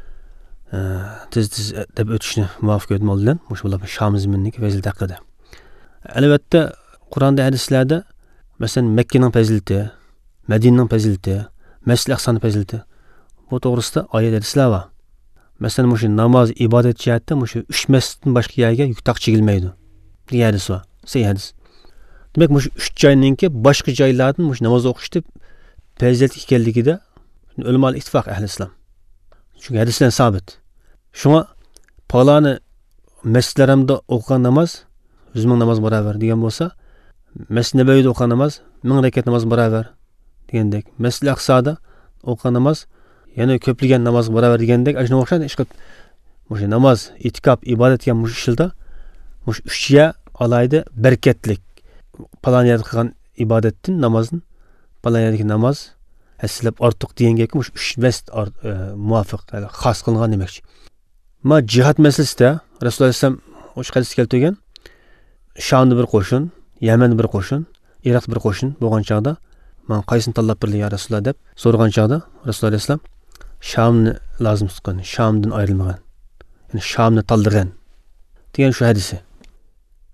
tez tez deb o'tishni muvofiq etmoqdilar shu bular sham ziminining fazilati haqida albatta Qur'onda hadislarda masalan Makkaning fazilati Madinaning fazilati Masjid al-Aqsoning fazilati bu to'g'risida oyat hadislar bor masalan shu namoz ibodat jihatda shu uch masjiddan boshqa yerga yuktaq chigilmaydi degan hadis bor sahih hadis demak shu uch joyninki boshqa joylardan shu namoz o'qish deb fazilat ekanligida ulamolar ittifoq ahli islom chunki hadislar sabit shunga paloni masjidlarimda o'qigan namoz yuz ming namoz barobar degan bo'lsa Masjid Nabaviyda o'qigan namoz ming rakat namoz barobar degandek Masjid al-Aqsoda o'qigan namoz yana ko'pligan namoz barobar degandek ashuna o'xshaydi ish qilib shu namoz itikob ibodat degan mush ishilda mush uchga alayda barakatlik paloniyat qilgan ibodatdan namozni paloniyatdagi namoz hasilab ortiq degan gapga mush uch masjid muvofiq xos qilingan demakchi ma jihad masalasida Rasululloh alayhisalom o'sha hadis keltirgan Shamda bir qo'shin Yaman bir qo'shin Iroq bir qo'shin bo'lgan chog'da men qaysini tanlab birli ya Rasululloh deb so'ragan chog'da Rasululloh alayhisalom Shamni lozim tutgan Shamdan ayrilmagan ya'ni Shamni tanlagan degan shu hadisi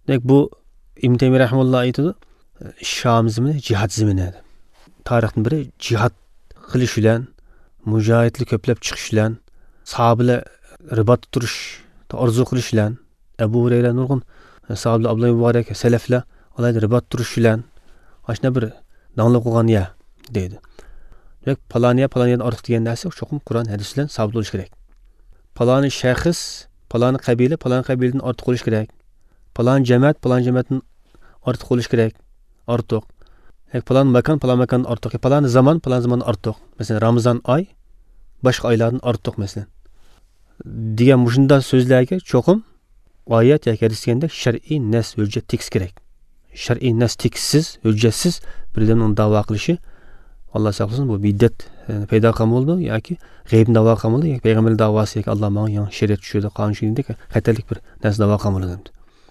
Demek bu İbn Teymiye rahimehullah aytadi, Şam zimini jihad zimini. Tarixning biri jihad qilish bilan, mujohidlik ko'plab chiqish bilan, sahobalar ribat turish, orzu qilish bilan, Abu Hurayra nurg'un sahobalar Abdullah Muborak salaflar alayda ribat turish bilan, ashna bir dangli qo'ygan ya deydi. Demak, paloniya paloniyadan ortiq degan narsa cho'qim Qur'on hadis bilan sabit bo'lish kerak. Paloni shaxs, paloni qabila, paloni qabiladan ortiq bo'lish kerak. Palon jamoat, palon jamoatdan ortiq bo'lish kerak. Ortiq. Palon makon, palon makondan ortiq. Palon zamon, palon zamondan ortiq. Masalan, Ramazon oy boshqa oylardan ortiq masalan. Degan mushunda so'zlarga cho'qim oyat yoki hadis deganda shar'iy nas hujjat tekst kerak. Shar'iy nas tekstsiz, hujjatsiz birdan uni da'vo qilishi Alloh saqlasin bu biddat paydo qilgan bo'ldi yoki g'ayb da'vo qilgan bo'ldi yoki payg'ambar da'vosi yoki Alloh menga yangi shariat tushirdi, qonun tushirdi, xatarlik bir nas da'vo qilgan bo'ldi.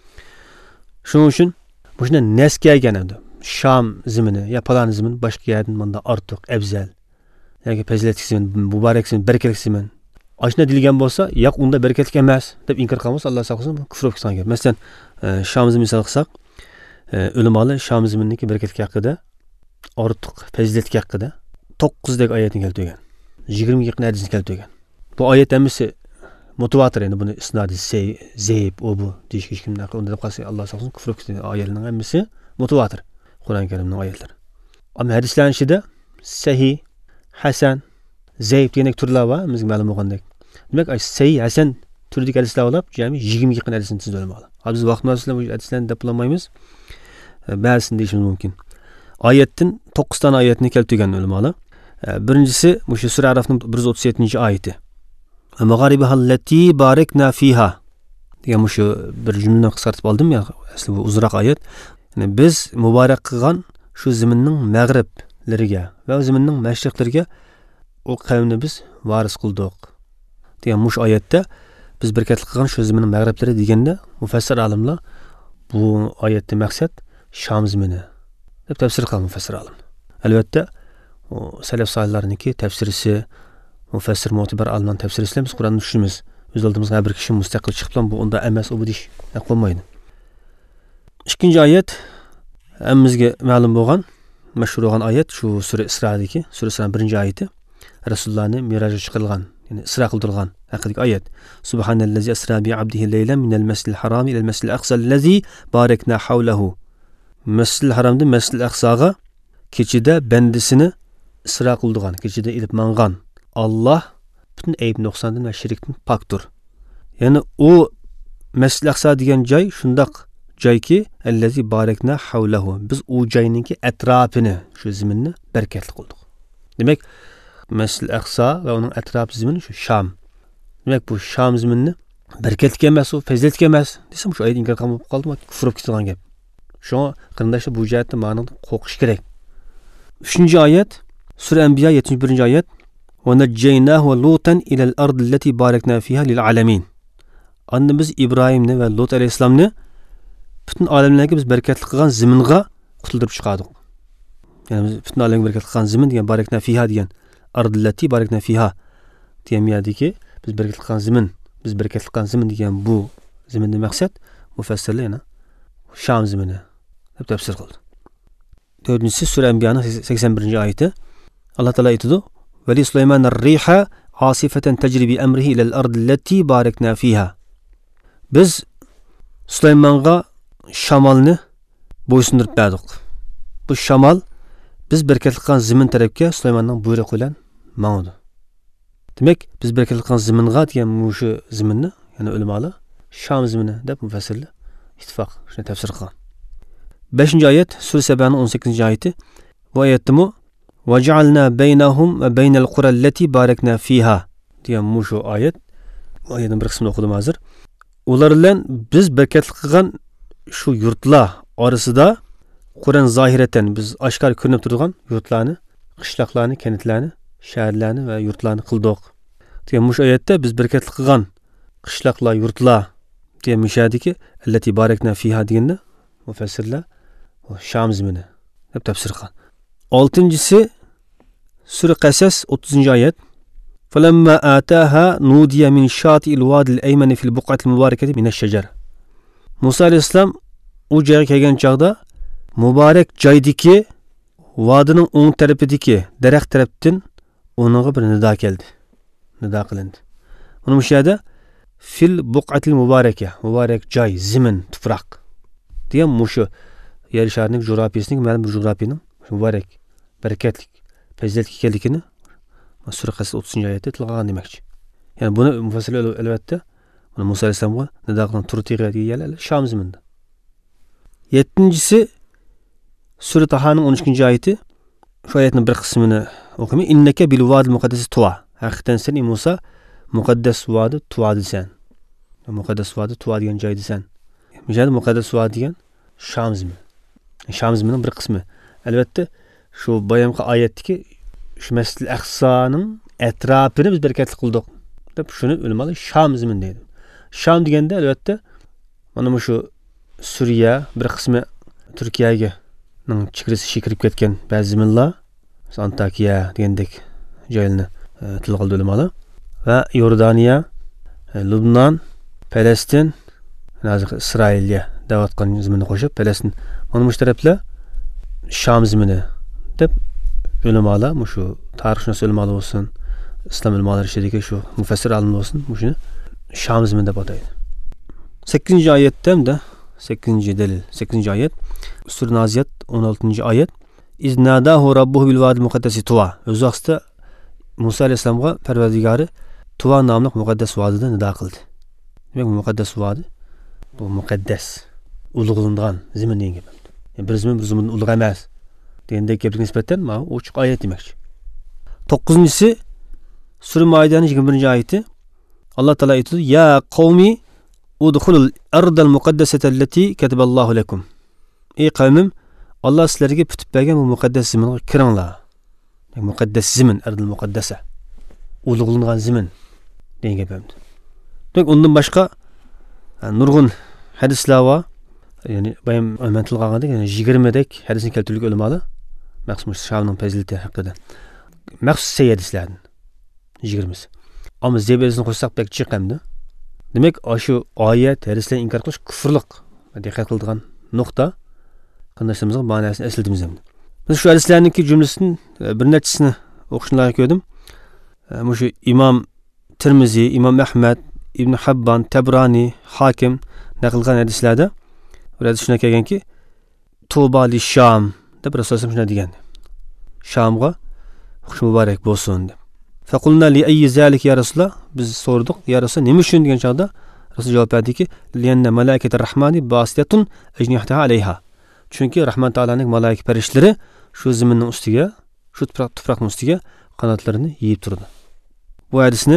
Shuning uchun bu shuna nas kelgan endi. Sham zimini ya palon zimin boshqa yerdan bunda ortiq, afzal yoki fazilatli zimin, muborak zimin, barakatli zimin. Ashna deyilgan bo'lsa, yo'q unda barakatli emas deb inkor qilamiz. Alloh saqlasin, bu kufr bo'lgan gap. Masalan, Sham zimin misol qilsak, ulamolar Sham ziminniki barakatli haqida, ortiq fazilatli haqida to'qqiz dek oyatni keltirgan. yigirma ga yaqin hadisni keltirgan. Bu oyat hammasi mutawatir endi buni isnodi zayb o bu deyish hech kimdan unda deb qolsa Alloh saqlasin kufr bo'lgan oyatlarning hammasi mutawatir. Qur'on Karimning oyatlari. Ammo hadislarning ichida sahih, hasan, zayb degan turlar bor, bizga ma'lum bo'lgandek. Demak, sahih, hasan turdagi hadislar olib, jami yigirma ga yaqin hadisni tizib olamiz. Hozir biz vaqt bilan bu hadislarni deb bilmaymiz. Ba'zisini deyishimiz mumkin. Oyatdan to'qqiz ta oyatni keltirgan ulamolar. Birinchisi shu sura Arafning bir yuz o'ttiz yettinchi oyati. Mag'aribahallati barakna fiha. degan shu bir jumlani qisqartib oldim ya, asli bu uzunroq oyat. Yani biz muborak qilgan shu zaminning mag'riblariga va zaminning mashriqlariga o qavmni biz varis qildik degan mush oyatda biz berekatli qilgan shu zaminning mag'riblari deganda mufassir olimlar bu oyatda maqsad Sham zamini deb tafsir qilgan mufassir olim. Albatta o salaf solihlarniki tafsirisi mufassir mo'tabar olimlar tafsirisi biz Qur'onni tushunamiz. Biz oldimizga bir kishi mustaqil chiqib bu unda emas u bu deyish qo'ymaydi. İkinci ayet hammamizga ma'lum bo'lgan mashhur bo'lgan oyat shu sura Isrodagi, sura Isroning birinchi oyati. Rasulullohni Mirojga chiqarilgan, ya'ni Isro qildirilgan haqidagi oyat. Subhanallazi asra bi abdihi laylan minal masjidil haram ila al-masjidil aqsa allazi barakna hawlahu. Masjidil haramdan Masjidil aqsoga kechida bandisini Isro qildigan, kechida ilib mangan. Alloh bütün ayb nuqsondan va shirkdan pokdir. Ya'ni u Masjidil aqso degan joy shundaq joyki allazi barakna hawlahu. Biz u joyninki atrofini, shu zaminni barakatli qildik. Demak, Masjidil aqso va uning atrofi zamin shu Sham. Demak, bu Sham zaminni barakatli emas, u fazilatli emas desam shu oyat inkor qilib qoldim, kufr bo'lib ketgan gap. Shunga qarindoshlar bu jihatda ma'noda qo'rqish kerak. uchinchi oyat sura Anbiya yetmish birinchi oyat. Wa najjaynahu wa Lutan ila al-ard allati barakna fiha lil alamin. Anda biz İbrahimni va Lut alayhisalomni bütün alemlarga biz berekatli qilgan zaminga qutuldirib chiqardik. Ya'ni biz bütün alemga berekatli qilgan zamin degan barakna fiha degan ard allati barakna fiha degan yerdagi biz berekatli qilgan zamin, biz berekatli qilgan zamin degan bu zaminning maqsad mufassirlar yana Sham zamini deb tafsir qildi. Dördüncüsü sura Anbiya'ning sakson birinchi oyati. Alloh taolo aytadi: "Ve li Suleyman ar-riha asifatan tajri bi amrihi ila al-ard allati barakna fiha." Biz Süleyman'a şamalni bo'ysundirib berdik. Bu şamal biz berekatli qilgan zamin tarafga Süleymanning buyrug'i bilan mangdi. Demak, biz berekatli qilgan zaminga degan shu zaminni, ya'ni ulamolar Sham zamini deb mufassirlar ittifoq shuni tafsir qilgan. beshinchi oyat sura Sabaning o'n sakkizinchi oyati. Bu oyatda "Va ja'alna baynahum va baynal qura allati barakna fiha" degan shu oyat. Bu oyatning bir qismini o'qidim hozir. Ular bilan biz berekatli qilgan shu yurtlar orasida Qur'on zohiratan biz oshkor ko'rinib turgan yurtlarni, qishloqlarni, kentlarni, shaharlarni va yurtlarni qildik. Degan shu oyatda biz berekatli qilgan qishloqlar, yurtlar degan mishadiki allati barakna fiha deganda mufassirlar Sham zamini deb tafsir qilgan. oltinchisi sura Qasas o'ttizinchi oyat. فلما آتاها نودي من شاطئ الوادي الأيمن في البقعة المباركة من الشجرة. Musa alayhissalom u joyga kelgan chog'da muborak joydagi vodining o'ng tarafidagi daraxt tarafdan uningga bir nido keldi. Nido qilindi. Buni bu yerda fil buqatil mubaraka, muborak joy, zimin, tuproq degan mushu yer sharining jo'rafiyasining ma'lum bir jo'rafiyaning muborak, barakatli, fazilatli ekanligini Sura o'ttizinchi oyatda tilg'an demoqchi. Ya'ni buni mufassirlar albatta buni Musa alayhisolamga nido qilgan turtiga deganlar Sham ziminda. yettinchisi Sura Tahaning o'n ikkinchi oyati. Shu oyatning bir qismini o'qimay innaka bil vadil muqaddas tuva. Haqiqatan sen Musa muqaddas vadi tuvadisan. Muqaddas vadi tuva degan joydasan. Mijada muqaddas vadi degan Sham zimini. Sham ziminining bir qismi. Albatta shu bayonqi oyatdagi shu Masjidil Aqsoning atrofini biz barakatli qildik deb shuni o'lmalar Sham zimin deydi. Sham deganda albatta mana shu Suriya bir qismi Turkiyaga ning chegarasi kirib ketgan ba'zi ziminlar Antakiya degandek joylarni tilga oldi o'lmalar va Yordaniya, Lubnon, Falastin, hozir Isroilga da'vatgan ziminni qo'shib Falastin mana shu taraflar Sham zimini deb ulamalar, shu tarixshunos ulamalar bo'lsin, islom ulamolari ichidagi shu mufassir olimlar bo'lsin, shuni Sham zimini deb ataydi. sakkizinchi oyatda hamda sakkizinchi dalil, sakkizinchi oyat Sura Naziyat o'n oltinchi oyat iznadahu robbuhu bil vadil muqaddasi tuva. O'zi vaqtida Musa alayhisolamga Parvardigori Tuva nomli muqaddas vodida nido qildi. Demak, muqaddas vodi bu muqaddas, ulug'langan zimin degan gap. Yani bir zimin bir zimin ulug' emas degandek gapga nisbatan mana ochiq oyat demoqchi. to'qqizinchisi Sura Maidaning yigirma birinchi oyati. Alloh taolo aytdi: "Ya qavmi udkhulul ardal muqaddasata allati kataballohu lakum." Ey qavmim, Alloh sizlarga bitib bergan bu muqaddas ziminga kiringlar. Yani muqaddas zimin, ardal muqaddasa. Ulug'langan zimin degan gap bo'ldi. Demak, undan boshqa nurg'un hadislar bor. Yani bayam man tilg'anda yani yigirma dak hadisni keltirlik ulamalar. Maqsud Shamning fazilati haqida. Maqsud sayyidislardan yigirmasi. Ammo zebelini qo'shsak bek chiqamdi. Demak, shu oyat hadislarni inkor qilish kufrlik. Diqqat qiladigan nuqta. Qandaysimizga ma'nosini eslatamiz endi. Biz shu hadislarning jumlasini bir nechasini o'qishni loyiq ko'rdim. Shu Imom Tirmizi, Imom Ahmad, Ibn Habban, Tabrani, Hakim naqlgan hadislarda burada shuna kelganki, Tuba li Sham deb Rasululloh shuna degan. Shamga xush muborak bo'lsin deb. Faqulna li ayyi zalik ya Rasululloh? Biz so'rdik, ya Rasululloh, nima uchun degan chog'da Rasul javob berdiki, lianna malaikatur rahmani basitun ajnihataha alayha. Chunki Rahman taolaning malaika farishlari shu ziminning ustiga, shu tuproqning ustiga qanotlarini yeyib turdi. Bu hadisni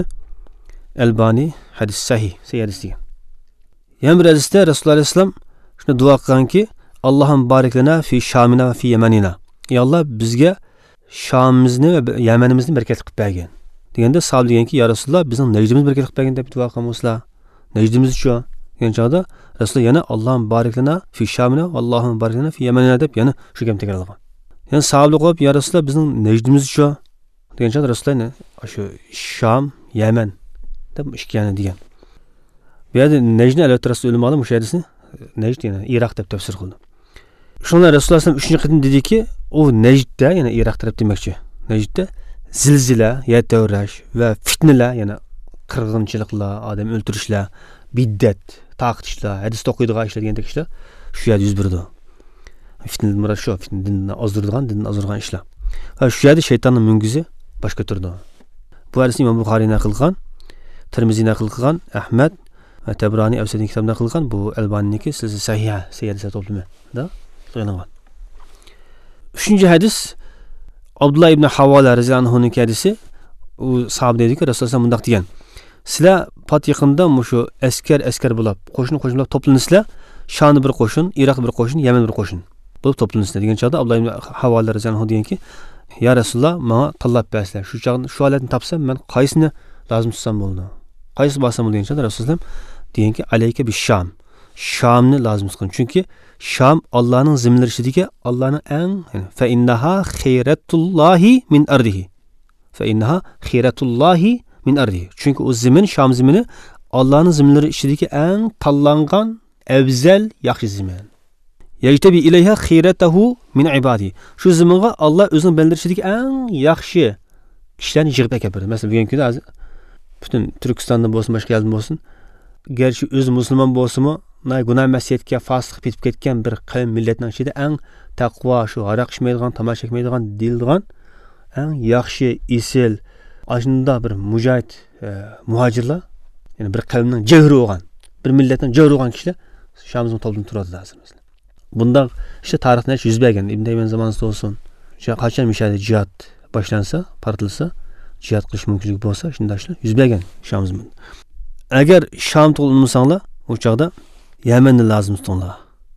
Albani hadis sahih, sahih hadis degan. Yana bir hadisda Rasululloh alayhisalom shuni duo qilganki, Allohum barik lana fi Shamina va fi Yamanina. Ey Alloh, bizga Shamimizni va Yamanimizni barakatli qilib bergin. Deganda sahoba deganki, ya Rasululloh, bizning Najdimiz barakatli qilib bergin deb duo qilmoqchilar. Najdimiz chu degan chog'da Rasululloh yana Allohum barik lana fi Shamina va Allohum barik lana fi Yamanina deb yana shu gapni takrorlagan. Yani sahoba qo'yib, ya Rasululloh, bizning Najdimiz chu degan chog'da Rasululloh shu Sham, Yaman deb ishkani degan. Bu yerda Najdni albatta Rasululloh ma'lum shu hadisni Najd yana Iroq deb tafsir qildi. Shunda Rasululloh sallallohu alayhi vasallam uchinchi qatim dediki, u Najdda yana Iroq taraf demoqchi. Najdda zilzila, yer tavrash va fitnalar, yana qirg'inchiliklar, odam o'ltirishlar, biddat, taqtishlar, hadis o'qiydigan ishlar degan ishlar shu yerda yuz berdi. Fitnalar murad shu, fitna dinni ozdirgan, dinni ozdirgan ishlar. Va shu yerda shaytonning mungizi boshqa turdi. Bu hadisni Imom Buxoriy naql qilgan, Tirmizi naql qilgan, Ahmad va Tabrani Avsadiy kitobida naql qilgan, bu Albaniniki silsila sahiha, sayyidisa to'plami da qilingan. Uchinchi hadis Abdullah ibn Havola radhiyallohu anhuning hadisi. U sahoba dediki, Rasululloh mundaq degan: "Sizlar pat yaqinda shu askar askar bo'lib, qo'shin qo'shin bo'lib to'plansizlar, Shani bir qo'shin, Iroq bir qo'shin, Yaman bir qo'shin bo'lib to'plansizlar" degan chog'da Abdullah ibn Havola radhiyallohu anhu deganki, "Ya Rasululloh, menga tanlab bersizlar. Shu chog'da shu holatni topsam, men qaysini lazım tutsam bo'ldi? Qaysi basam bo'ldi?" degan chog'da Rasululloh deganki, "Alayka bi Sham." Shamni lazım tutqin. Chunki Sham Allohning ziminlari ichidagi Allohning eng fa innaha khayratullohi min ardihi. Fa innaha khayratullohi min ardihi. Chunki o zimin, Sham zimini Allohning ziminlari ichidagi eng tanlangan, afzal, yaxshi zimin. Yajtabi ilayha khiratahu min ibadihi. Shu zaminga Alloh o'zining bandalaridagi eng yaxshi kishilarni yig'ib keltirdi. Masalan, bugungi kunda hozir butun Turkistondan bo'lsin, boshqa yerdan bo'lsin, garchi o'zi musulmon bo'lsa-mu, gunoh masiyatga fosiq bitib ketgan bir qavm millatning ichida eng taqvo, shu aroq ichmaydigan, tomosha chekmaydigan, dildigan, eng yaxshi isil, ashunda bir mujohid muhojirlar, ya'ni bir qavmning jahri bo'lgan, bir millatning jahri bo'lgan kishilar Shamimizning to'ldan turadi hozir mesela. Bundan işte tarixda yuz bergan Ibn Taymiya zamonida bo'lsin, qachon mishadi jihad boshlansa, partilsa, jihad qilish mumkinligi bo'lsa, shunday ishlar yuz bergan Shamimizda. Agar Sham to'lmasanglar, o chaqda Yamanni lazım tutinglar.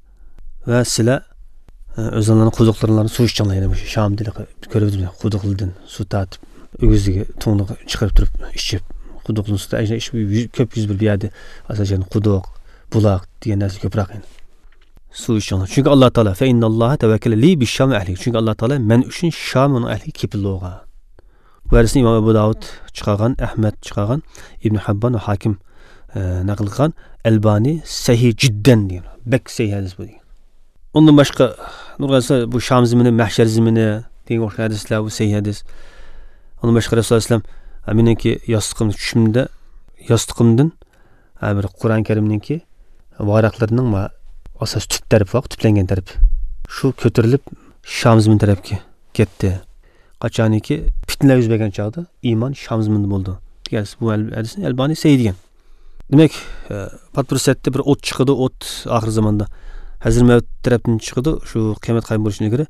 Va sizlar o'zingizlarning quduqlaringizni suv ichinglar, ya'ni o'sha Sham dili ko'ribdinglar, quduqlardan suv tatib, o'ziga to'ngni chiqarib turib ichib, quduqning suvida ajna ichib ko'p yuz bir yerda asosan quduq, buloq degan narsa ko'proq endi. Suv ichinglar. Chunki Alloh taolo fa innalloha tawakkala li bish-sham ahli. Chunki Alloh taolo men uchun Shamning ahli kepil bo'lgan. Varisni Imom Abu Davud chiqargan, Ahmad chiqargan, Ibn Habban va Hakim naql qilgan Albani sahih jiddan degan. Bak sahih hadis bu degan. Ondan boshqa nurg'asa bu Sham zimini, mahshar zimini degan o'xshagan hadislar bu sahih hadis. Ondan boshqa Rasululloh sallam aminki yostiqimni tushimda yostiqimdan bir Qur'on Karimninki varaqlarining va asos tut taraf vaqt tuplangan taraf shu ko'tarilib Sham zimini tarafga ketdi. Qachoniki fitnalar yuz bergan chog'da iymon Sham ziminda bo'ldi. Degan bu hadisni Albani sahih degan. Demek patpursatda bir o't chiqdi, o't oxir zamonda Hazrat Mevt tarafdan chiqdi, shu qiyomat qaym bo'lishiga ilgari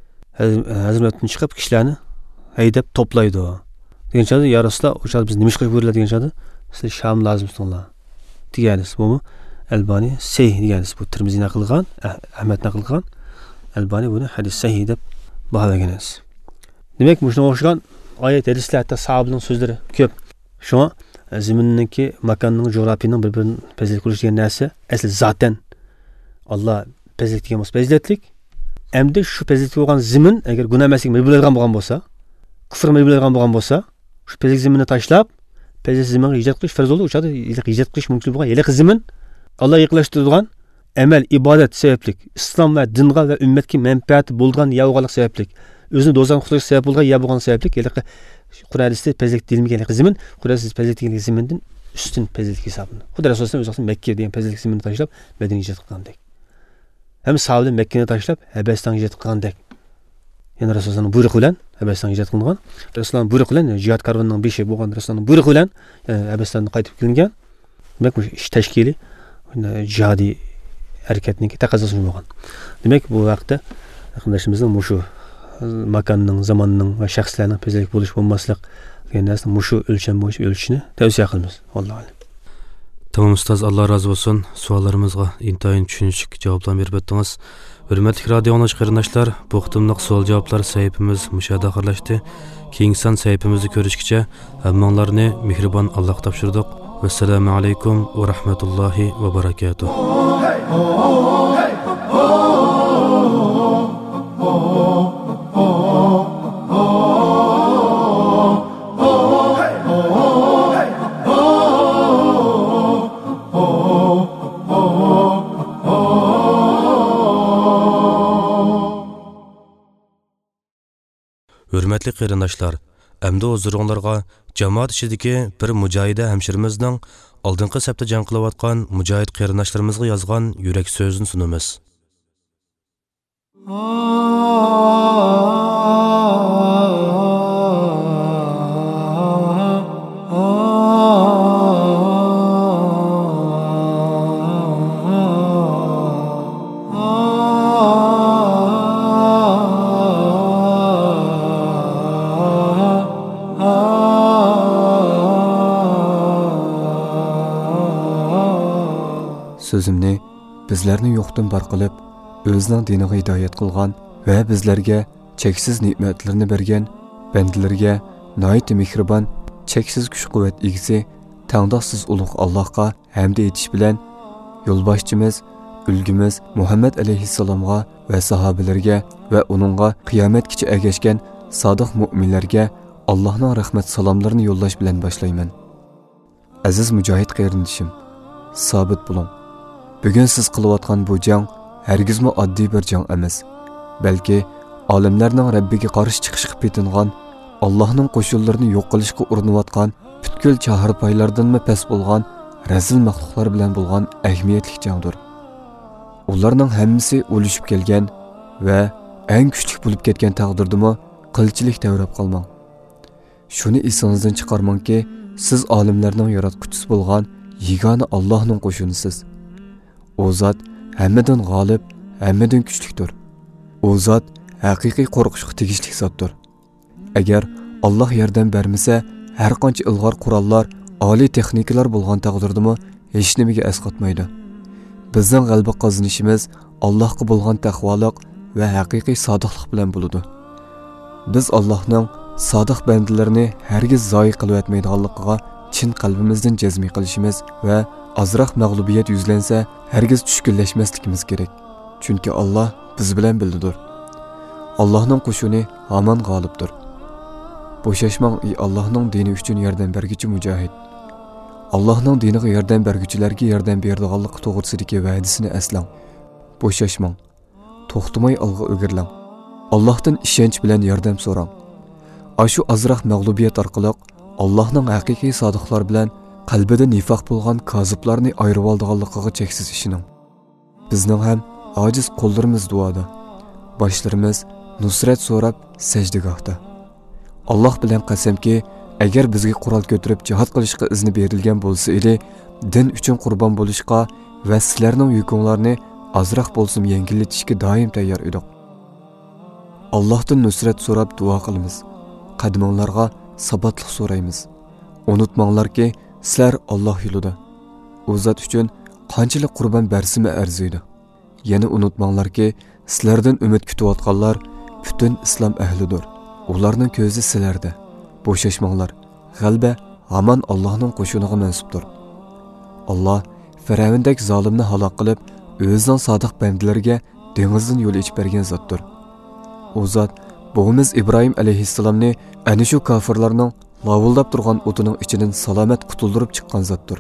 Hazrat Mevtdan chiqib kishilarni haydab to'playdi. Degan chog'da ya Rasululloh, o'sha biz nima ish qilib ko'riladi degan chog'da, siz Sham lozim tutinglar. Deganis bu Albani sahih deganis bu Tirmiziy naql qilgan, Ahmad naql qilgan. Albani buni hadis sahih deb baholagan. Demek shunga o'xshagan oyat hadislarda sahobaning so'zlari ko'p. Shunga ziminninki makonning jo'rafining bir-birini pezlik qilish degan narsa asli zaten Alloh pezlik degan bo'lsa pezliklik. Endi shu pezlik bo'lgan zimin agar gunoh emaslik biladigan bo'lgan bo'lsa, kufr biladigan bo'lgan bo'lsa, shu pezlik ziminni tashlab, pezlik ziminga ijod qilish farz bo'ldi. O'shada ijod qilish mumkin bo'lgan yiliq zimin Alloh yiqilashtiradigan amal, ibodat sabablik, islom va dinga va ummatga manfaat bo'lgan yavg'aliq sabablik, o'zini do'zaxdan qutqarish sabab bo'lgan ya bo'lgan sabablik yiliq Qur'onda pezlik deyilmagan zimin, Qur'onda pezlik degan zimindan ustun pezlik hisoblanadi. Xudo Rasululloh o'zi Makka degan pezlik ziminni tashlab Madinaga ijod qilgandek. Hem sahobalar Makkani tashlab Habasistonga ijod qilgandek. Ya'ni Rasulullohning buyrug'i bilan Habasistonga ijod qilingan. Rasulullohning buyrug'i bilan jihad karvonining beshi bo'lgan Rasulullohning buyrug'i bilan Habasistonga qaytib kelingan. Demak bu ish tashkili jihodiy harakatning taqozosi bo'lgan. Demak bu vaqtda yaqinlashimizning mushu makonning, zamonning va shaxslarning pezlik bo'lish bo'lmaslik degan narsa mushu o'lcham bo'yicha o'lchishni tavsiya qilamiz. Alloh. Tamam ustoz, Alloh rozi bo'lsin. Savollarimizga intayin tushunishli javoblar berib o'tdingiz. Hurmatli radio anglag'ich qarindoshlar, bu qitimliq savol javoblar sahifamiz mushada oxirlashdi. Keyingi son sahifamizni ko'rishgacha hammanglarni mehribon Alloh topshirdik. Assalomu alaykum va rahmatullohi va barakatuh. Hürmetli qarindoshlar, endi o'zlaringizga jamoat ichidagi bir mujohida hamshirimizning oldingi safda jang qilayotgan mujohid qarindoshlarimizga yozgan yurak so'zini sunamiz. Sözümni bizlarni yo'qdan bar qilib, o'zining diniga hidoyat qilgan va bizlarga cheksiz ne'matlarni bergan bandalarga nihoyat mehribon, cheksiz kuch-quvvat egisi, tangdoqsiz ulug' Allohga hamd etish bilan yo'lboshchimiz, ulgimiz Muhammad alayhissalomga va sahobalarga va uningga qiyomatgacha ergashgan sodiq mu'minlarga Allohning rahmat salomlarini yo'llash bilan boshlayman. Aziz mujohid qarindishim, sabit bo'ling. Bugun siz qilayotgan bu jang hargizmi oddiy bir jang emas, balki olimlarning Rabbiga qarshi chiqishga petingan, Allohning qo'shinlarini yo'q qilishga urinayotgan, butkul chahirpaylardanmi past bo'lgan razil maxluqlar bilan bo'lgan ahamiyatli jangdir. Ularning hammasi o'lishib kelgan va eng kuchli bo'lib ketgan taqdirdimi qilchilik davrab qolmang. Shuni esingizdan chiqarmangki, siz olimlarning yaratquchisi bo'lgan yagona Allohning qo'shinisiz. U zot hammadan g'olib, hammadan kuchlidir. U zot haqiqiy qo'rqishga tegishli zotdir. Agar Alloh yordam bermasa, har qancha ilg'or qurollar, oliy texnikalar bo'lgan taqdirdimi hech nimaga asqatmaydi. Bizning g'alaba qozonishimiz Allohga bo'lgan taqvoliq va haqiqiy sodiqlik bilan bo'ladi. Biz Allohning sodiq bandalarini hargiz zoyi qilib o'tmaydiganligiga chin qalbimizdan jazmi qilishimiz va azroq mag'lubiyat yuzlansa hargiz tushkunlashmasligimiz kerak. Chunki Alloh biz bilan bildidir. Allohning qo'shini hamon g'olibdir. Bo'shashmang ey Allohning dini uchun yordam berguchi mujohid. Allohning diniga yordam berguchilarga yordam beradiganligi to'g'risidagi va'dasini aslang. Bo'shashmang. To'xtamay olg'a o'girlang. Allohdan ishonch bilan yordam so'rang. Ashu azroq mag'lubiyat orqali Allohning haqiqiy sodiqlar bilan qalbida nifoq bo'lgan koziblarni ayirib oldiganligiga cheksiz ishining. Bizning ham ojiz qo'llarimiz duoda, boshlarimiz nusrat so'rab sajdagohda. Alloh bilan qasamki, agar bizga qurol ko'tarib jihad qilishga izni berilgan bo'lsa edi, din uchun qurbon bo'lishga va sizlarning yukinglarni azroq bo'lsin yengillatishga doim tayyor edik. Allohdan nusrat so'rab duo qilamiz. Qadamlarga sabotlik so'raymiz. Unutmanglarki, sizlar Alloh yo'lida. U zot uchun qanchalik qurbon bersimi arziydi. Yana unutmanglarki, sizlardan umid kutayotganlar butun islom ahlidir. Ularning ko'zi sizlarda. Bo'shashmanglar. G'alaba hamon Allohning qo'shiniga mansubdir. Alloh Firavundek zolimni halok qilib, o'zining sodiq bandalariga dengizdan yo'l ochib bergan zotdir. U zot Bo'g'imiz İbrahim alayhissalomni ana shu kofirlarning lavullab turgan o'tining ichidan salomat qutuldirib chiqqan zotdir.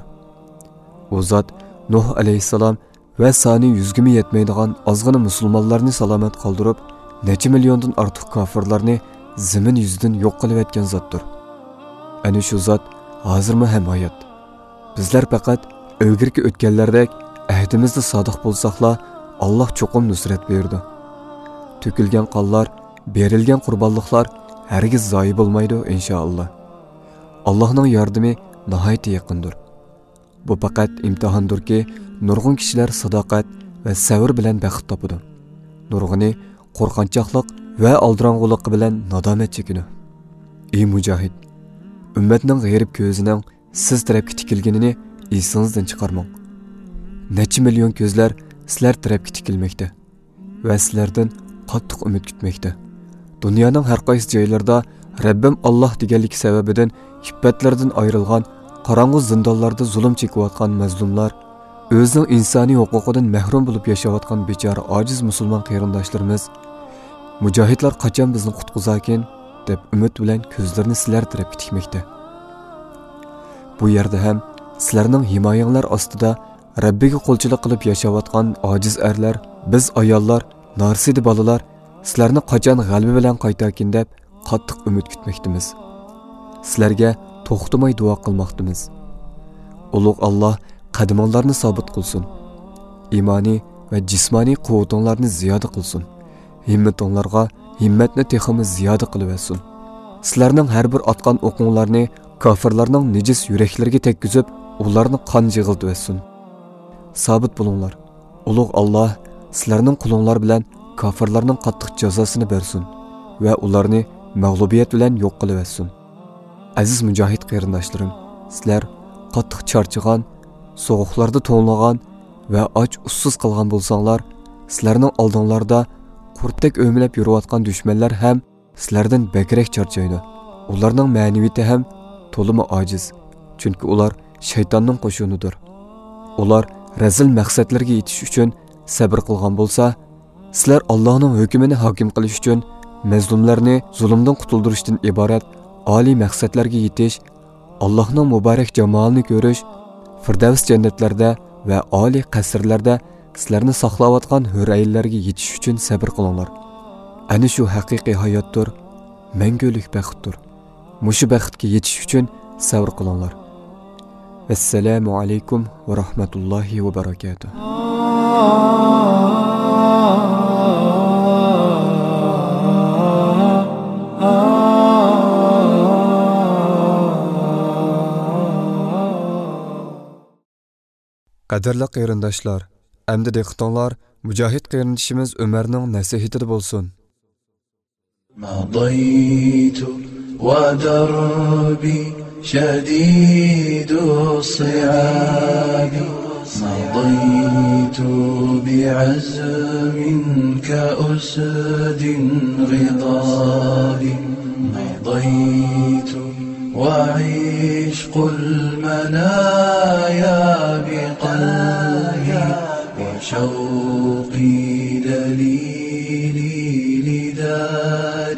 U zot Nuh alayhissalom va soni yuzga yetmaydigan ozg'ina musulmonlarni salomat qoldirib, necha milliondan ortiq kofirlarni zamin yuzidan yo'q qilib etgan zotdir. Ana shu zot hozirmi ham hayot. Bizlar faqat o'lgirki o'tganlardek ahdimizda sodiq bo'lsaqla, Alloh cho'qim nusrat berdi. To'kilgan qonlar, berilgan qurbonliklar hargiz zoyi bo'lmaydi inshaalloh. Allohning yordami nihoyat yaqindir. Bu faqat imtihondirki, nurg'un kishilar sadoqat va sabr bilan baxt topadi. Nurg'uni qo'rqinchoqlik va aldirong'ulik bilan nadomat chekidi. Ey mujohid, ummatning g'ayrib ko'zining siz tarafga tikilganini esingizdan chiqarmang. Necha million ko'zlar sizlar tarafga tikilmoqda va sizlardan qattiq umid kutmoqda. Dunyoning har qaysi joylarida Rabbim Alloh deganlik sababidan hibbatlardan ayrilgan, qorong'u zindonlarda zulm chekayotgan mazlumlar, o'zining insoniy huquqidan mahrum bo'lib yashayotgan bechora ojiz musulmon qarindoshlarimiz, mujohidlar qachon bizni qutqizakin deb umid bilan ko'zlarini sizlar tarafga tikmoqda. Bu yerda ham sizlarning himoyanglar ostida Rabbiga qo'lchilik qilib yashayotgan ojiz erlar, biz ayollar, narsidi bolalar sizlarni qachon g'alaba bilan qaytarkin deb qattiq umid kutmoqdamiz. Sizlarga to'xtamay duo qilmoqdamiz. Ulug' Alloh qadamlarni sobit qilsin. Imoniy va jismoniy quvvatinglarni ziyoda qilsin. Himmatinglarga himmatni teximiz ziyoda qilib olsin. Sizlarning har bir atgan o'qinglarni kofirlarning nijis yuraklariga tekkizib, ularni qon yig'iltib olsin. Sabit bo'linglar. Ulug' Alloh sizlarning qulinglar bilan kofirlarning qattiq jazosini bersin va ularni mag'lubiyat bilan yo'q qilib olsin. Aziz mujohid qarindoshlarim, sizlar qattiq charchagan, so'g'uqlarda to'nlagan va och ussiz qolgan bo'lsanglar, sizlarning oldinglarda qurtdek o'milab yurayotgan dushmanlar ham sizlardan bakrak charchaydi. Ularning ma'naviyati ham to'limi ojiz, chunki ular shaytonning qo'shinidir. Ular razil maqsadlarga yetish uchun sabr qilgan bo'lsa, sizlar Allohning hukmini hokim qilish uchun mazlumlarni zulmdan qutuldirishdan iborat oliy maqsadlarga yetish, Allohning muborak jamolini ko'rish, Firdavs jannatlarda va oliy qasrlarda sizlarni saqlayotgan hur ayollarga yetish uchun sabr qilinglar. Ana shu haqiqiy hayotdir, mangulik baxtdir. Mushu baxtga yetish uchun sabr qilinglar. Assalomu alaykum va rahmatullohi va barakatuh. Qadirli qarindoshlar, amdi diqqatinglar, mujohid qarindishimiz Umarning nasihatida bo'lsin. Madaytu wa darbi shadidu as-si'abi madaytu bi'azmin ka usdin ghidabi madaytu وعشق المنايا بقلبي وشوقي دليلي لدار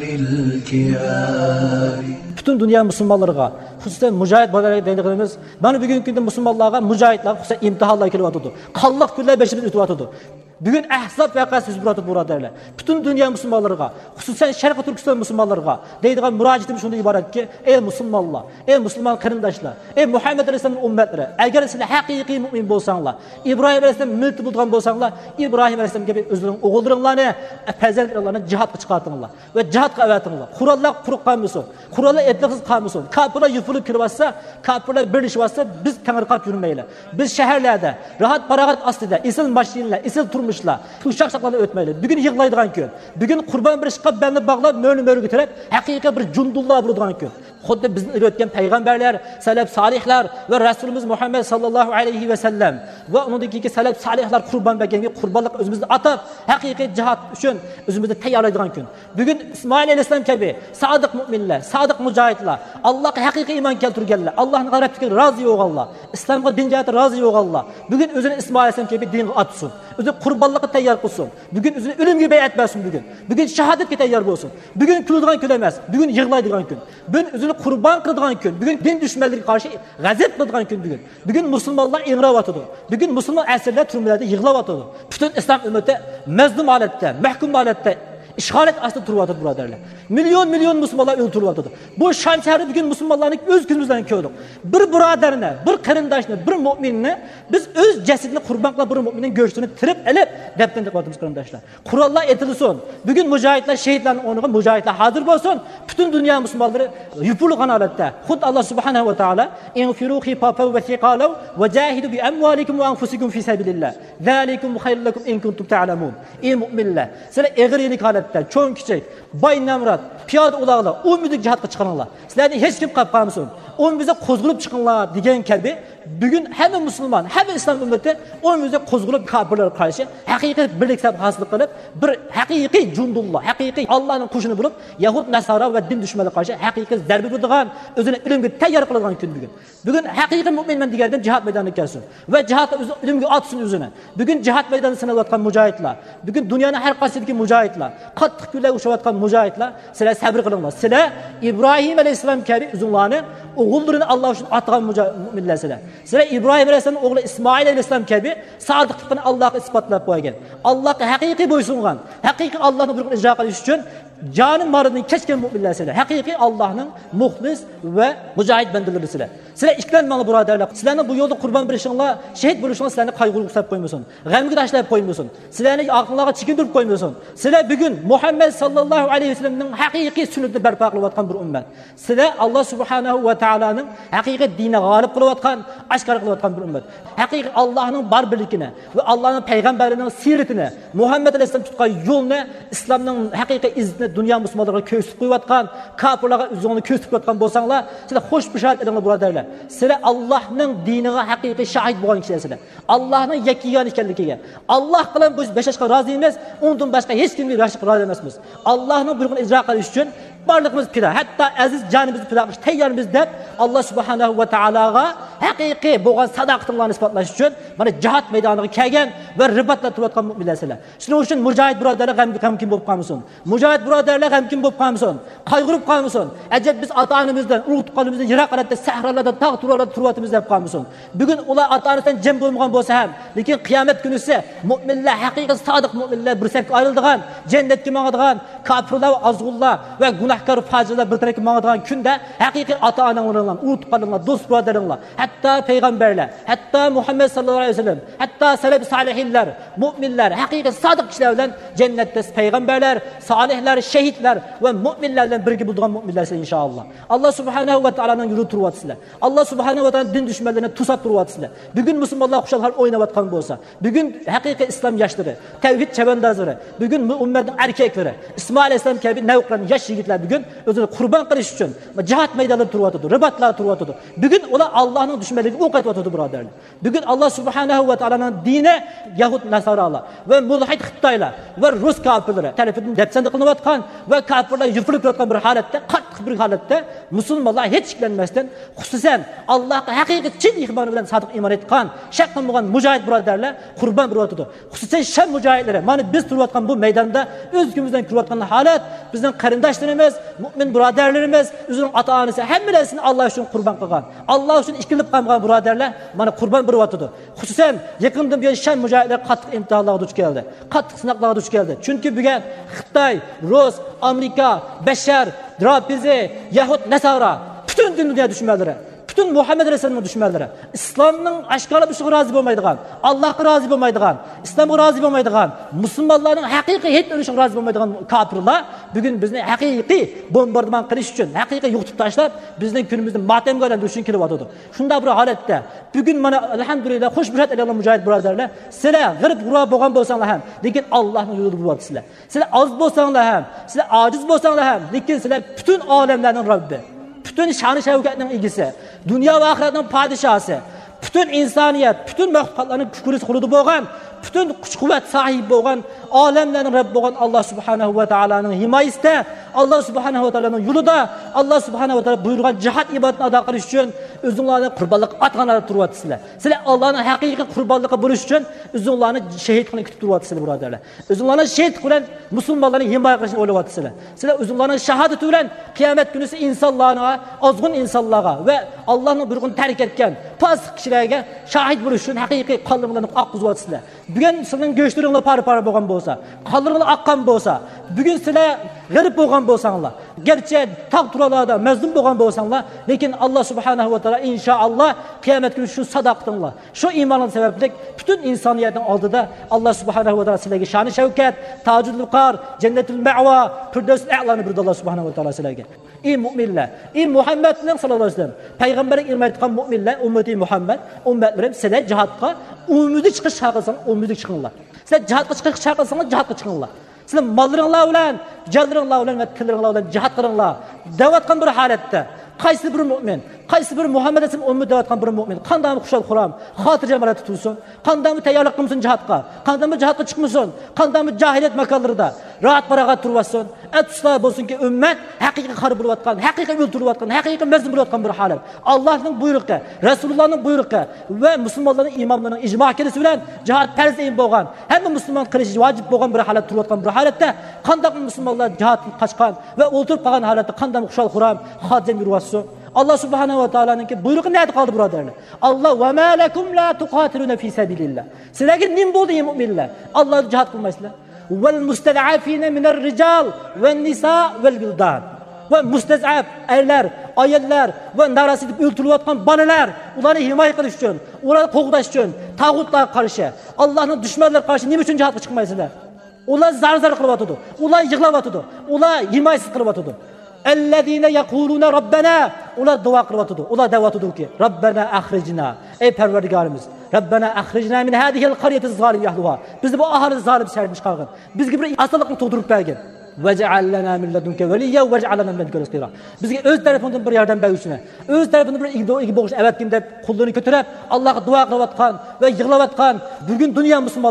الكعاب. Bütün dünya Müslümanlarına, xüsusən mücahid balalarına deyildiğimiz, bana bugün gündə Müslümanlara, mücahidlər xüsusən imtihanlar kelib atıdı. Qallıq günlər beşimiz ötüb atıdı. Bugün Ahzab vəqəsi yüz buratıp buradarlar. Bütün dünya Müslümanlarına, xüsusən Şərqi Türkistan Müslümanlarına deyildiğim müraciətim şunda ibarət ki, ey Müslümanlar, ey Müslüman qarindaşlar, ey Muhammed Aleyhisselamın ümmətləri, əgər sizlər həqiqi mümin bolsanlar, İbrahim Aleyhisselam milleti bulduğan bolsanlar, İbrahim Aleyhisselam gibi özlərinin oğullarını, pərzəndlərini cihadqa çıxartınlar və cihadqa əvətinlər. Kurallar quruq qalmısın, kurallar etliksiz qalmısın. Kapırlar yıfılıb kirvasa, kapırlar birleşivasa biz təngirqab yürüməylər. Biz şəhərlərdə rahat parağat aslında, isil maşinlər, isil turmuşlar, uşaq şaqlarını ötməylər. Bugün yığılaydıgan gün, bugün qurban bir işqab bəlini bağlab, mölü mölü götürüb, həqiqi bir cundullar bulduğan gün. Xuddi bizim ötken peygamberler, salaf salihler ve Resulümüz Muhammed sallallahu aleyhi ve sellem ve onundaki salaf salihler kurban bergen kurbanlık özümüzü atıp hakiki cihat üçün özümüzü tayarlaydıgan gün. Bugün İsmail Aleyhisselam gibi sadık müminler, sadık mücahitler, Allah'a hakiki iman keltirgenler, Allah'ın gariptiki razı yok Allah, İslam'a din cihati razı yok Allah. Bugün özünü İsmail Aleyhisselam gibi din atsın, özünü kurbanlığı tayyar kılsın, bugün özünü ölüm gibi etmesin bugün, bugün şehadet tayyar olsun, bugün külüdügan külemez, bugün yığılaydıgan gün, bugün özünü kurban kıldıgan gün, bugün din düşmanlarına karşı gazet kıldıgan gün bugün. Bugün Müslümanlar ingrab atıdı. Bugün Müslüman əsirlər türmelerde yığılab atıdı. Bütün İslam ümmeti məzlum halette, məhkum halette, işgalet aslında turvatıdır buradarlar. Milyon milyon Müslümanlar öldürüldü. Bu Şam şəhəri bugün Müslümanların öz günümüzden köydük. Bir buradarına, bir qarindaşına, bir müminine biz öz cesedini kurbanla bir müminin göğsünü tirip elip deptendik vatımız qarindaşlar. Kurallar etilsin. Bugün mücahitler, şehitlerin onuğa mücahitler hazır olsun. Bütün dünya Müslümanları yupulgan halette. Xud Allah subhanahu ve taala "İnfiru khifafa ve thiqala ve cahidu bi amwalikum ve anfusikum fi sabilillah. Zalikum hayrun lekum in kuntum ta'lamun." Ey müminler, sizler eğrilik halette, çoğun küçük, bay namrat, piyade ulağlar, on müdük cihatqa çıkanlar. Sizlerden hiç kim kapqamısın. On bize kozgulup çıkınlar diyen kabi, bugün hem Müslüman hem İslam ümmeti on bize kozgulup kapırlara karşı hakiki birliksel hasılık kılıp bir hakiki cundullah, hakiki Allah'ın kuşunu bulup Yahud, Nasara ve din düşmanına karşı hakiki zerbi bulduğun, özüne ölümge teyyar kılığın gün bugün. Bugün hakiki müminmen digerden cihat meydanına gelsin ve cihatla ölümge atsın üzerine. Bugün cihat meydanı sınav atkan mücahitler, bugün dünyanın her kasideki mücahitler, katlık gülle uşavatkan mücahitler, size sabır kılınlar. Size İbrahim Aleyhisselam kâbi üzünlerini oğullarını Allah için atkan müminler size. Size İbrahim Aleyhisselam'ın oğlu İsmail Aleyhisselam gibi sadıklıklarını Allah'a ispatlayıp koyarken, Allah'a hakiki boysungan, hakiki Allah'ın buyruğunu icra kılış için canın marını keçken müminler size. Hakiki Allah'ın muhlis ve mücahit bendileri size. Size işlenmeli buradarlar. Sizlerin bu yolda kurban birişinle, şehit birişinle sizlerini kaygılık sayıp koymuyorsun. Gaymgı taşlayıp koymuyorsun. Sizlerini aklınlara çekindirip koymuyorsun. Size bugün Muhammed sallallahu aleyhi ve sellem'nin hakiki sünnetini berpa kılıvatkan bir ümmet. Size Allah subhanahu ve teala'nın hakiki dine galip kılıvatkan, aşkar kılıvatkan bir ümmet. Hakiki Allah'ın bar birlikine ve Allah'ın peygamberinin siretine, Muhammed aleyhisselam tutkan yoluna, İslam'ın hakiki izni dünya Müslümanlara köstük koyvatkan, kapırlara üzerine köstük koyvatkan bolsanlar, size hoş bir şahit edinler buradarlar. Sizler Allah'ın dinine hakiki şahit boğan kişilersiniz. Allah'ın yekigan ikenligiga. Allah kılan biz beş aşka razı değiliz. Ondan başka hiç kimse razı razı demezmiz. Allah'ın buyruğunu icra kılış için barligimiz pida, hatto aziz jonimizni pida qilish tayyormiz deb Alloh subhanahu va taologa haqiqiy bo'lgan sadoqatlarni isbotlash uchun mana jihad maydoniga kelgan va ribatlar turayotgan mu'minlar sizlar. Shuning uchun mujohid birodarlar g'amkin bo'lib qolmasin. Mujohid birodarlar g'amkin bo'lib qolmasin. Qayg'urib qolmasin. Ajab biz ota-onamizdan, urug'-tuqqanimizdan yiroqlarda, sahrolarda, tog' turlarda turyapmiz deb qolmasin. Bugun ular ota-onasidan jam bo'lmagan bo'lsa ham, lekin qiyomat kuni esa mu'minlar, haqiqiy sodiq mu'minlar bir safga ayriladigan, jannatga boradigan, kofirlar, azg'ullar va gunohkor fojirlar bir tarafga boradigan kunda haqiqiy ota-onanglar, urug'-tuqqaninglar, do'st birodaringlar, hatto payg'ambarlar, hatto Muhammad sallallohu alayhi vasallam, hatto salaf solihinlar, mu'minlar, haqiqiy sodiq kishilar bilan jannatda payg'ambarlar, solihlar, shahidlar va mu'minlar bilan birga bo'ladigan mu'minlar inshaalloh. Alloh subhanahu va taolaning yo'lida turyapsizlar. Alloh subhanahu va taolo din dushmanlarini tusab turyapsizlar. Bugun musulmonlar xushal hal o'ynayotgan bo'lsa, bugun haqiqiy islom yoshlari, tavhid chavandozlari, bugun ummatning erkaklari, Ismoil alayhisalom kabi navqlarning yosh yigitlar bugun o'zini qurbon qilish uchun jihad maydonida turyapti, ribatlar turyapti. Bugun ular Allohning dushmanlariga o'q otyapti birodarlar. Bugun Alloh subhanahu va taolaning dini yahud nasoralar va mulhid xitoylar va rus kofirlari tarafidan dafsanda qilinayotgan va kofirlar yufilib turgan bir holatda, qattiq bir holatda musulmonlar hech ikkilanmasdan, xususan Allohga haqiqiy chin iymon bilan sodiq iymon etgan, shak qilmagan mujohid birodarlar qurbon bo'lyapti. Xususan sham mujohidlari mana biz turayotgan bu maydonda o'zimizdan ko'rayotgan holat, bizning qarindoshlarimiz, mu'min birodarlarimiz, o'zining ota-onasi hammasini Alloh uchun qurbon qilgan. Alloh uchun ikkilanib qolgan birodarlar mana qurbon bo'lyapti. Xususan yaqindan buyon sham mujohidlar qattiq imtihonlarga duch keldi. Qattiq sinoqlarga duch keldi. Chunki bugun Xitoy, Rus, Amerika, Bashar, Drapizi, Yahud, Nasara, butun dunyo dushmanlari, butun Muhammad alayhisolamning dushmanlari, islomning oshkora bo'lishga rozi bo'lmaydigan, Allohga rozi bo'lmaydigan, islomga rozi bo'lmaydigan, musulmonlarning haqiqiy hech o'lishga rozi bo'lmaydigan kofirlar bugun bizni haqiqiy bombardimon qilish uchun, haqiqiy yo'qotib tashlab, bizning kunimizni motamga aylantirish uchun kelyapti. Shunda bir holatda bugun mana alhamdulillah xushbushat alaylar mujohid birodarlar, sizlar g'irib g'urab bo'lgan bo'lsanglar ham, lekin Allohning yo'lida bo'lyapsizlar. Sizlar oz bo'lsanglar ham, sizlar ojiz bo'lsanglar ham, lekin sizlar butun olamlarning Robbi, bütün şanı şevketinin ilgisi, dünya ve ahiretinin padişahı, bütün insaniyet, bütün məxluqatların kuşkurusu kuludu boğan, bütün kuş kuvvet sahibi boğan, alemlerin Rabbi boğan Allah subhanahu ve ta'ala'nın himayesinde, Allah subhanahu ve ta'ala'nın yolunda, Allah subhanahu ve ta'ala buyurgan cihat ibadetini ada qilish uchun o'zinglarni qurbanlik atganlar turyapsizlar. Sizlar Allohning haqiqiy qurbanliqqa bo'lish uchun o'zinglarni shahid qilib kutib turyapsizlar birodarlar. O'zinglarni shahid qilib musulmonlarni himoya qilishni o'ylayapsizlar. Sizlar o'zinglarning shahodati bilan qiyomat kunisi insonlarga, ozg'in insonlarga va Allohning buyruqini tark etgan fosiq kishilarga shahid bo'lish uchun haqiqiy qonlarni oqqizayapsizlar. Bugun sizning go'shtlaringlar par-par bo'lgan bo'lsa, qonlaringlar oqqan bo'lsa, bugun sizlar g'arib bo'lgan bo'lsanglar, garchi tog' turalarda mazlum bo'lgan bo'lsanglar, lekin Alloh subhanahu va taolo inshaalloh qiyomat kuni shu sadoqatinglar, shu iymonlar sababli butun insoniyatning oldida Alloh subhanahu va taolo sizlarga sha'ni shavkat, tajul qar, jannatul ma'va, firdavsul a'loni berdi Alloh subhanahu va taolo sizlarga. Ey mu'minlar, ey Muhammadning sallallohu alayhi vasallam, payg'ambarga iymon etgan mu'minlar, ummati Muhammad, ummatlarim sizlar jihadga umidi chiqish chaqirsangiz, umidi chiqinglar. Sizlar jihadga chiqish chaqirsangiz, jihadga chiqinglar. Sizlar mollaringlar bilan, jonlaringlar bilan va tillaringlar bilan jihad qilinglar. Da'vatgan bir holatda qaysi bir mu'min, qaysi bir Muhammad alayhisolam ummat da'vatgan bir mu'min qanday xushal xuram, xotirjam holatda tursin, qanday tayyorlik qilsin jihadga, qanday jihadga chiqmasin, qanday jahiliyat makonlarida rahat parag'at tursin, atslar bo'lsinki ummat haqiqiy qarib bo'layotgan, haqiqiy o'ltirilayotgan, haqiqiy mazlum bo'layotgan bir holat. Allohning buyrug'i, Rasulullohning buyrug'i va musulmonlarning imomlarining ijmo qilishi bilan jihad farz bo'lgan, hamma musulmon qilishi vojib bo'lgan bir holat turayotgan bir holatda qanday musulmonlar jihaddan qochgan va o'ltirib qolgan holatda qanday xushal xuram, xotirjam yursin. Allah subhanahu wa ta'ala'nın ki buyruğu nerede kaldı buradarlar? Allah ve ma lekum la tuqatiluna fi sabilillah. Sizlerge nim buldu ya müminler? Allah cihat kılmaysınlar. Vel mustad'afine minel rical ve nisa vel bildan. Ve mustad'af erler, ayetler ve narası edip öldürüyotgan balalar, onları himaye kılış için, onları qoğdaş için, tağutlar karşı, Allah'ın düşmanlar karşı nime için cihatga çıkmaysınlar? Ular zar zar kılıvatıdı, ular yıgılavatıdı, ular himayesiz kılıvatıdı. اَلَّذ۪ينَ يَقُولُونَ رَبَّنَا Ular dua kılıvatıdı, ular devatıdır ki Rabbena ahrijna, ey perverdigarımız, Rabbena ahrijna min hadihil qariyeti zalim yahluha. Bizi bu ahali zalim sermiş kalgın, biz gibi asalıkını toldurup belgin. وَجَعَلْ لَنَا مِنْ لَدُنْكَ وَلِيَّا وَجَعَلْ لَنَا مِنْ لَدُنْكَ رِزْقًا. Bizge öz tarafından bir yerden bəgüsünə, öz tarafından bir ilgi boğuş əvətkin deyib, kullarını götürüp, Allah'a dua kılıvatkan ve yığılavatkan, bugün dünya Müslümanları,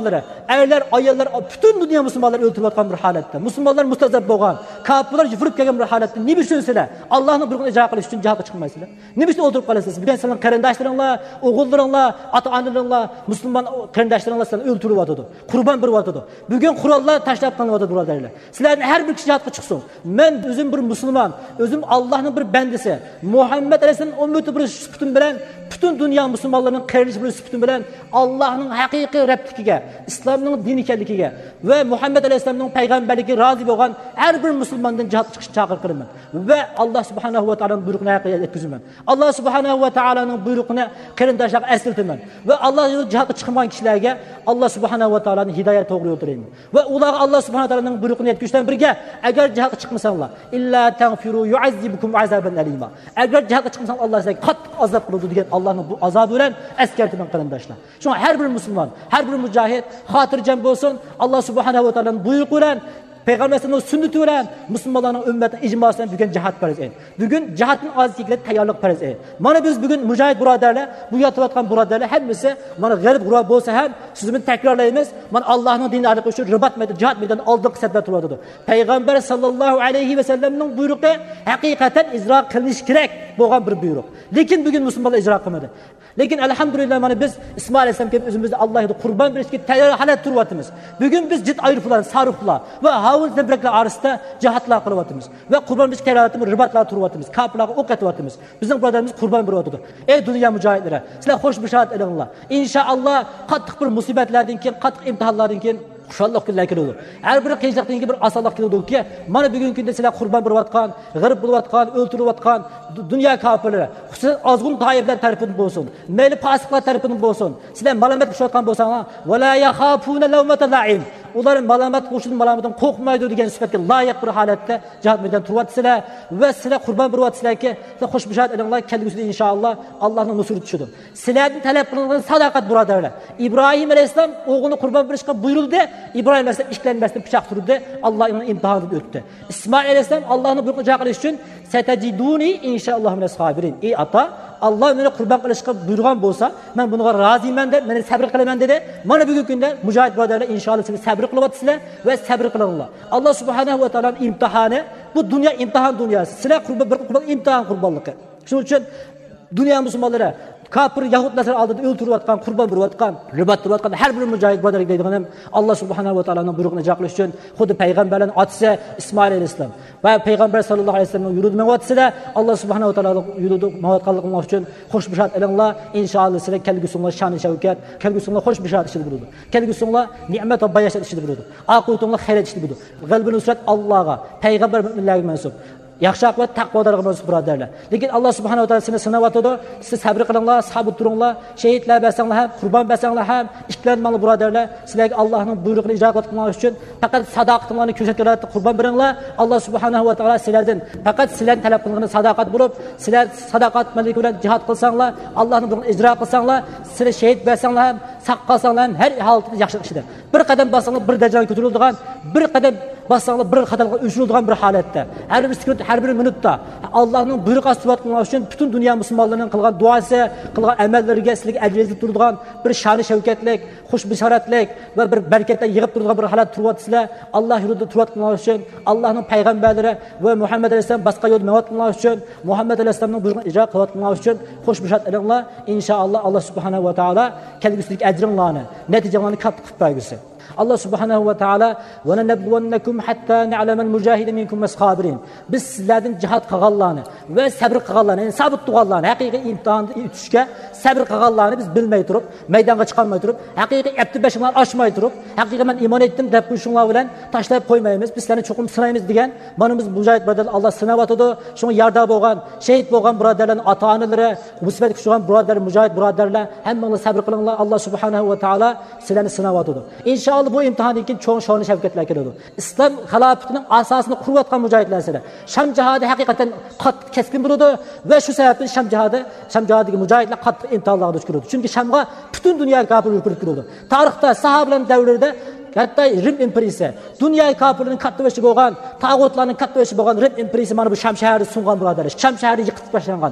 erler, ayollar, bütün dünya Müslümanlar öldürülen bir halette. Müslümanlar mustazab bo'lgan, kafirlar yufurib kelgan bir halette. Ne bir şeysizler? Allah'ın buyruğunu icra qilish uchun jihadga chiqmaysizlar. Ne bir şey o'ldirib qolasizlar? Bugun sizlarning qarindoshlaringlar, o'g'illaringlar, ota-onalaringlar, musulmon qarindoshlaringlar sizlarni o'ldirib yotadi. Qurban berib yotadi. Bugun qurollar tashlab qilyapti birodarlar. Sizlarning har bir kishi jihadga chiqsin. Men o'zim bir musulmon, o'zim Allohning bir bandasi. Muhammed alayhisalom ummati bir sifatim bilan bütün dünya Müslümanlarının qirilish bir sifatim bilan Allohning haqiqiy Rabbiga, islomning din ekanligiga ve Muhammed alayhisalomning payg'ambarligiga rozi bo'lgan har bir musulmondan jihad chiqish chaqirqiraman ve Allah subhanahu va taoloning buyruqini haqiqatga yetkazaman. Allah subhanahu va taoloning buyruqini qarindoshlarga eslatman ve Allah jihadga chiqmagan kishilarga Allah subhanahu va taoloning hidoyat to'g'ri yo'l berayman. Ve ularga Allah subhanahu va taoloning buyruqini yetkazishdan birga agar jihadga chiqmasanglar illa tagfiru yu'azzibukum azaban alima. Agar jihadga chiqmasang Allah sizlarga qattiq azob qiladi degan Allah'ın bu azabı bilan eskertimen qarindoshlar. Şuna her bir Müslüman, her bir mücahit xotirjam bo'lsin. Allah subhanahu va taoloning buyruqi bilan Peygamberimiz sünneti bilen Müslümanların ümmetin icmasından bugün cihat farz edin. Bugün cihatın azizlikle tayyorluk farz edin. Mana biz bugün mücahit buraderler, bu yatıvatkan buraderler hepsi mana garip gurab olsa hem sözümü tekrarlayımız. Mana Allah'ın dini arka şu ribat meydan, cihat meydan aldık sebep turladı. Peygamber sallallahu aleyhi ve sellem'nin buyruğu hakikaten icra kılmış gerek boğan bir buyruk. Lekin bugün Müslümanlar icra kılmadı. Lekin elhamdülillah mana biz İsmail Aleyhisselam gibi özümüzde Allah'ı kurban verişki tayyor halet turvatımız. Bugün biz cid ayrıflar, sarıflar ve havuz zebrekler arasında cihatlar kılvatımız. Ve kurban verişki keralatımız, ribatlar turvatımız, kapılar ok etvatımız. bizim buralarımız kurban veriyorduk. Ey dünya mücahitlere, sizler hoş bir şahat edinler. İnşallah katlık bir musibetlerden ki, katlık imtihanlardan ki Xuşallık günler keledi. Her bir qiyinchilikdan keyin bir osonlik keledi ki, mana bugungi kunda sizlar qurban berayotgan, g'irib bo'layotgan, o'ltirayotgan dunyo kofirlari, xususan ozg'un toiflar tarafidan bo'lsin, mayli fosiqlar tarafidan bo'lsin, sizlar malomat qilishayotgan bo'lsanglar, va la yaxafuna lawmata la'im. Ular malomat qo'shib malomatdan qo'rqmaydi degan sifatga loyiq bir holatda jihad meydan turibsizlar va sizlar qurban beryapsizlarki, sizlar xush bishrat edinglar, kelgusida inshaalloh Allohning nusrati tushadi. Sizlarning talab qilingan sadoqat birodarlar. Ibrohim alayhisalom o'g'lini qurban berishga buyurildi. İbrahim Aleyhisselam işlenmesinden bıçak sürdü. Allah onun imtihanını öttü. İsmail Aleyhisselam Allah'ın buyruğunu icra qilish uchun sataciduni inşallah mine sabirin. Ey ata, Allah meni qurban qilishga buyurgan bo'lsa, men bunga roziman deb, meni sabr qilaman dedi. Mana bugungi kunda mujohid birodarlar inshaalloh siz sabr qilyapsizlar va sabr qilinglar. Allah subhanahu va taoloning imtihoni, bu dunyo imtihon dunyosi. Sizlar qurban bir qurban imtihon qurbonligi. Shuning uchun dunyo musulmonlari kafir Yahudlar aldida o'ltirayotgan, qurban berayotgan, ribat berayotgan har bir mujohid birodarlar deydiganim Allah subhanahu va taoloning buyruqini ijro qilish uchun xuddi payg'ambarlarning otasi Ismoil alayhisalom va payg'ambar sallallohu alayhi vasallamning yurudi mavatsida Allah subhanahu va taoloning yuridi mavatqanligini uchun xush bishat elinglar. Inshaalloh sizlar kelgusinglar sha'ni shavkat, kelgusinglar xush bishat ishida bo'ladi. Kelgusinglar ne'mat va bayashat ishida bo'ladi. Aqibatinglar xayrat ishida bo'ladi. Qalbi nusrat Allohga, payg'ambar mu'minlarga mansub. Yaxshi aqbat taqvodorga mansub birodarlar. Lekin Allah subhanahu va taolo sizni sinayotdi. Siz sabr qilinglar, sabit turinglar. Shahidlar bersanglar ham, qurban bersanglar ham, ishlanmanglar birodarlar. Sizlarga Allohning buyruqini ijro qilmoq uchun faqat sadoqatinglarni ko'rsatganlar qurban beringlar. Allah subhanahu va taolo sizlardan faqat sizlarning talab qilgan sadoqat bo'lib, sizlar sadoqat maliki bilan jihad qilsanglar, Allohning buyruqini ijro qilsanglar, sizlar shahid bersanglar ham, saq qolsanglar ham har holatda yaxshi ishida. Bir qadam bossanglar bir darajaga ko'tariladigan, bir qadam bossanglar bir qadamga o'chiriladigan bir holatda. Har bir sekund, har bir minutda Allohning buyruq ostida qilmoq uchun butun dunyo musulmonlarining qilgan duosi, qilgan amallariga sizlarga ajrli turadigan bir sha'ni shavkatlik, xush bishoratlik va bir barakatlar yig'ib turadigan bir holat turibsizlar. Alloh yo'lida turadigan uchun, Allohning payg'ambarlari va Muhammad alayhisalom boshqa yo'l mevatgan uchun, Muhammad alayhisalomning buyruqini ijro qilayotgan uchun xush bishorat elinglar. Inshaalloh Allah subhanahu va taolo kelgusidagi ajringlarni, natijalarni katta qilib bersin. Allah subhanahu va taolo va lanabluwannakum hatta na'lamal mujahidin minkum was-sabirin. Biz sizlardan jihad qilganlarni va sabr qilganlarni, ya'ni sabit turganlarni, haqiqiy imtihonni o'tishga sabr qilganlarni biz bilmay turib, maydonga chiqarmay turib, haqiqiy abdi bashinglar ochmay turib, haqiqiy men iymon etdim deb qo'yishinglar bilan tashlab qo'ymaymiz. Biz sizlarni cho'qim sinaymiz degan mana biz mujohid birodarlar Allah sinayotdi. Shunga yarda bo'lgan, shahid bo'lgan birodarlarning ota-onalari, musibat kuchgan birodarlar, mujohid birodarlar, hammanglar sabr qilinglar. Allah subhanahu va taolo sizlarni sinayotdi. Inshaalloh bu imtihondan keyin cho'ng shoni shavkatlar keladi. Islom xilofatining asosini qurayotgan mujohidlar sizlar. Sham jihodi haqiqatan qattiq keskin bo'ladi va shu sababdan Sham jihodi, Sham jihodiga mujohidlar qattiq imtihonlarga duch keladi. Chunki Shamga butun dunyo kofirlar kirib keladi. Tarixda sahobalarning davrlarida hatta Rim imperiyasi, dunyo kofirlarining katta bashi bo'lgan, tag'utlarning katta bashi bo'lgan Rim imperiyasi mana bu Sham shahri sungan birodarlar. Sham shahri yiqitib tashlangan.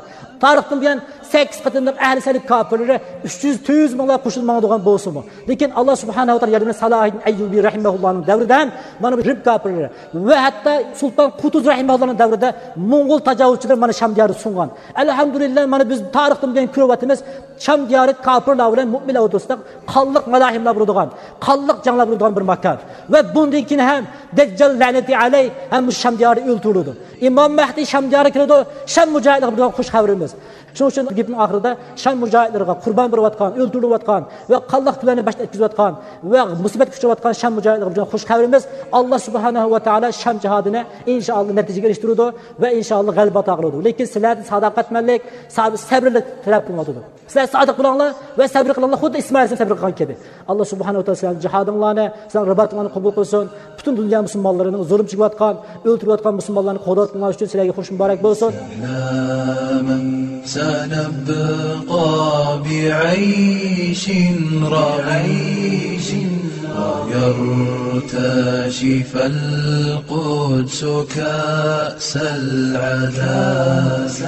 tarixdan buyon sakkiz qatimliq ahli salib kofirlari uch yuz to'rt yuz minglar qo'shilmagan bo'lsa-mu. Lekin Alloh subhanahu va taolo yordamida Salohiddin Ayyubiy rahimahullohning davrida ham mana bu rib kofirlari va hatto Sulton Qutuz rahimahullohning davrida Mo'ng'ul tajovuzchilar mana Sham diyori sungan. Alhamdulillah mana biz tarixdan buyon ko'ryapmiz, Sham diyori kofirlar bilan mu'minlar o'rtasida qonliq malahimlar bo'ladigan, qonliq janglar bo'ladigan bir makan. Va bundan keyin ham Dajjal la'nati alayh ham Sham diyori o'ltirildi. Imom Mahdi Sham diyori kirdi, Sham mujohidlari bilan xush xabarimiz. Shuning uchun gapning oxirida Sham mujohidlariga qurban berayotgan, o'ltirilayotgan va qonliq kunlarni boshdan o'tkazayotgan va musibat kuchayotgan Sham mujohidlari bilan xush xabarimiz. Alloh subhanahu va taolo Sham jihadini inshaalloh natijaga erishtiradi va inshaalloh g'alaba ato qiladi. Lekin sizlarning sadoqatmanlik, sabrlik talab qilmoqda. Sizlar sodiq bo'linglar va sabr qilinglar, xuddi Ismoil sabr qilgan kabi. Alloh subhanahu va taolo sizlarning jihadinglarni, sizlarning ribotinglarni qabul qilsin. Butun dunyo musulmonlarini zulm chekayotgan, o'ltirayotgan musulmonlarni qo'llab-quvvatlash uchun sizlarga xush muborak bo'lsin. سنبقى بعيش رعيش ويرتشف القدس كأس العذاب